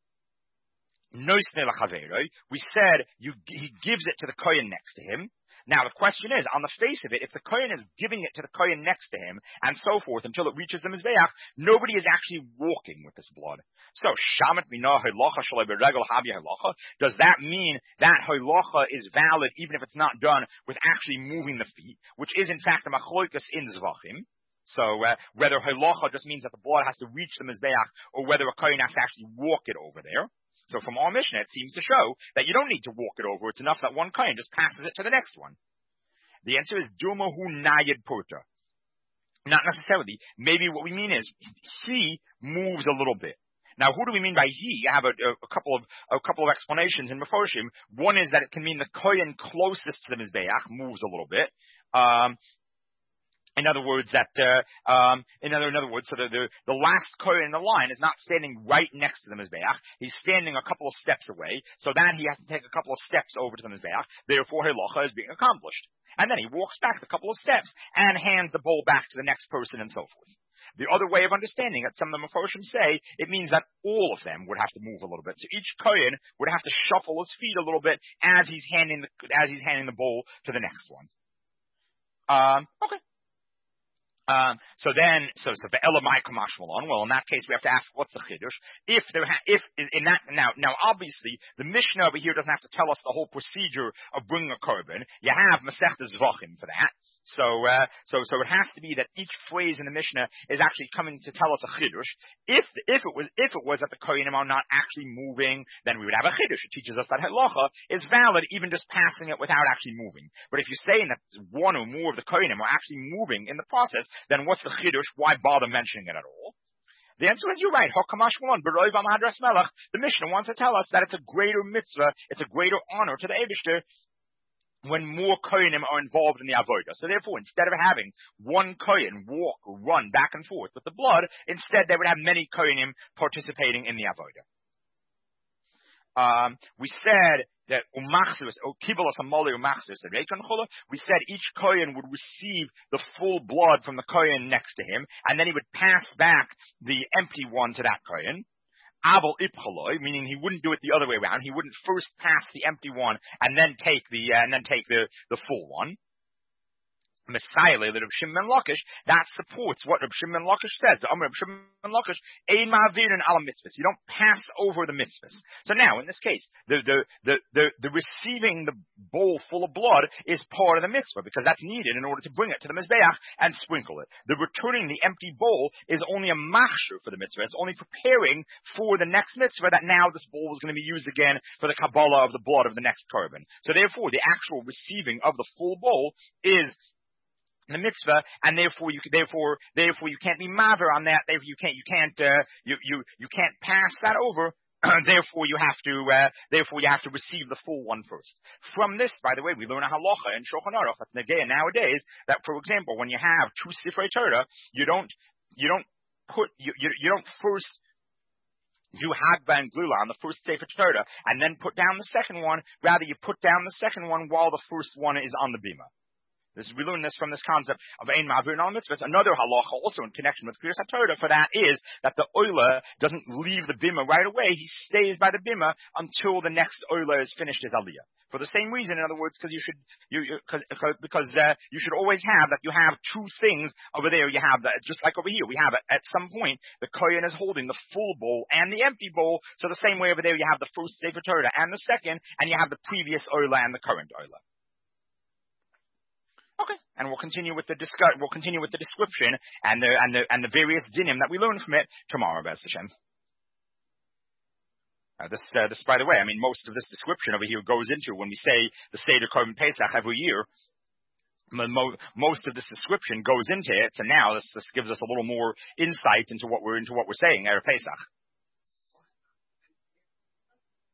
we said he gives it to the kohen next to him. Now the question is, on the face of it, if the kohen is giving it to the kohen next to him, and so forth, until it reaches the mizbeach, nobody is actually walking with this blood. So, shamet minah halacha shalei beregel habya halacha. Does that mean that halacha is valid even if it's not done with actually moving the feet, which is in fact a machloikas in zvachim? So, whether halacha just means that the blood has to reach the mizbeach, or whether a kohen has to actually walk it over there. So from our Mishnah, it seems to show that you don't need to walk it over. It's enough that one kohen just passes it to the next one. The answer is Dumahu Nayid Purta. Not necessarily. Maybe what we mean is he moves a little bit. Now, who do we mean by he? I have a couple of explanations in Meforshim. One is that it can mean the kohen closest to the mizbeach moves a little bit. In other words, so the last kohen in the line is not standing right next to the mizbeach. He's standing a couple of steps away, so that he has to take a couple of steps over to the mizbeach. Therefore, halacha is being accomplished. And then he walks back a couple of steps and hands the bowl back to the next person and so forth. The other way of understanding it, some of the Meforshim say, it means that all of them would have to move a little bit. So each kohen would have to shuffle his feet a little bit as he's handing the bowl to the next one. Okay. So the Elamai Kamashmalon. Well, in that case, we have to ask, what's the chiddush? If in that now, obviously, the Mishnah over here doesn't have to tell us the whole procedure of bringing a korban. You have Masechtas Zvachim for that. So it has to be that each phrase in the Mishnah is actually coming to tell us a chiddush. If it was that the kohenim are not actually moving, then we would have a chiddush. It teaches us that halacha is valid even just passing it without actually moving. But if you're saying that one or more of the kohenim are actually moving in the process, then what's the chiddush? Why bother mentioning it at all? The answer is you're right. The Mishnah wants to tell us that it's a greater mitzvah, it's a greater honor to the Eibishter when more kohenim are involved in the avodah. So therefore, instead of having one kohen walk or run back and forth with the blood, instead they would have many kohenim participating in the avodah. We said that we said each kohen would receive the full blood from the kohen next to him, and then he would pass back the empty one to that kohen. Abel ipchaloi, meaning he wouldn't do it the other way around. He wouldn't first pass the empty one and then take the full one. Messiah, the Reb Shimon Lakish, that supports what Reb Shimon Lakish says. The Reb Shimon Lakish, ein ma'avirin ala mitzvahs. You don't pass over the mitzvahs. So now, in this case, the receiving the bowl full of blood is part of the mitzvah because that's needed in order to bring it to the mizbeach and sprinkle it. The returning the empty bowl is only a machshir for the mitzvah. It's only preparing for the next mitzvah that now this bowl is going to be used again for the kabbalah of the blood of the next korban. So therefore, the actual receiving of the full bowl is the mitzvah, and therefore you can't be maver on that. Therefore you can't pass that over. Therefore you have to receive the full one first. From this, by the way, we learn a halacha in Shulchan Aruch that's negay nowadays that, for example, when you have two Sifrei Torah, you don't first do Hagba and Glula on the first Sefer Torah and then put down the second one. Rather, you put down the second one while the first one is on the bima. We learn this from this concept of ein ma'avir al mitzvahs. Another halacha, also in connection with Kriyas HaTorah, for that is that the oila doesn't leave the bima right away. He stays by the bima until the next oila is finished his aliyah. For the same reason, in other words, because you should always have that you have two things over there. You have that, just like over here, we have it at some point the kohen is holding the full bowl and the empty bowl. So the same way over there, you have the first Sefer Torah and the second, and you have the previous oila and the current oila. Okay, and we'll continue with the description and the various dinim that we learn from it tomorrow, B'ez Hashem. This, by the way, I mean, most of this description over here goes into when we say the Seder Korban Pesach every year. Most of this description goes into it, so now this gives us a little more insight into what we're saying Erev Pesach.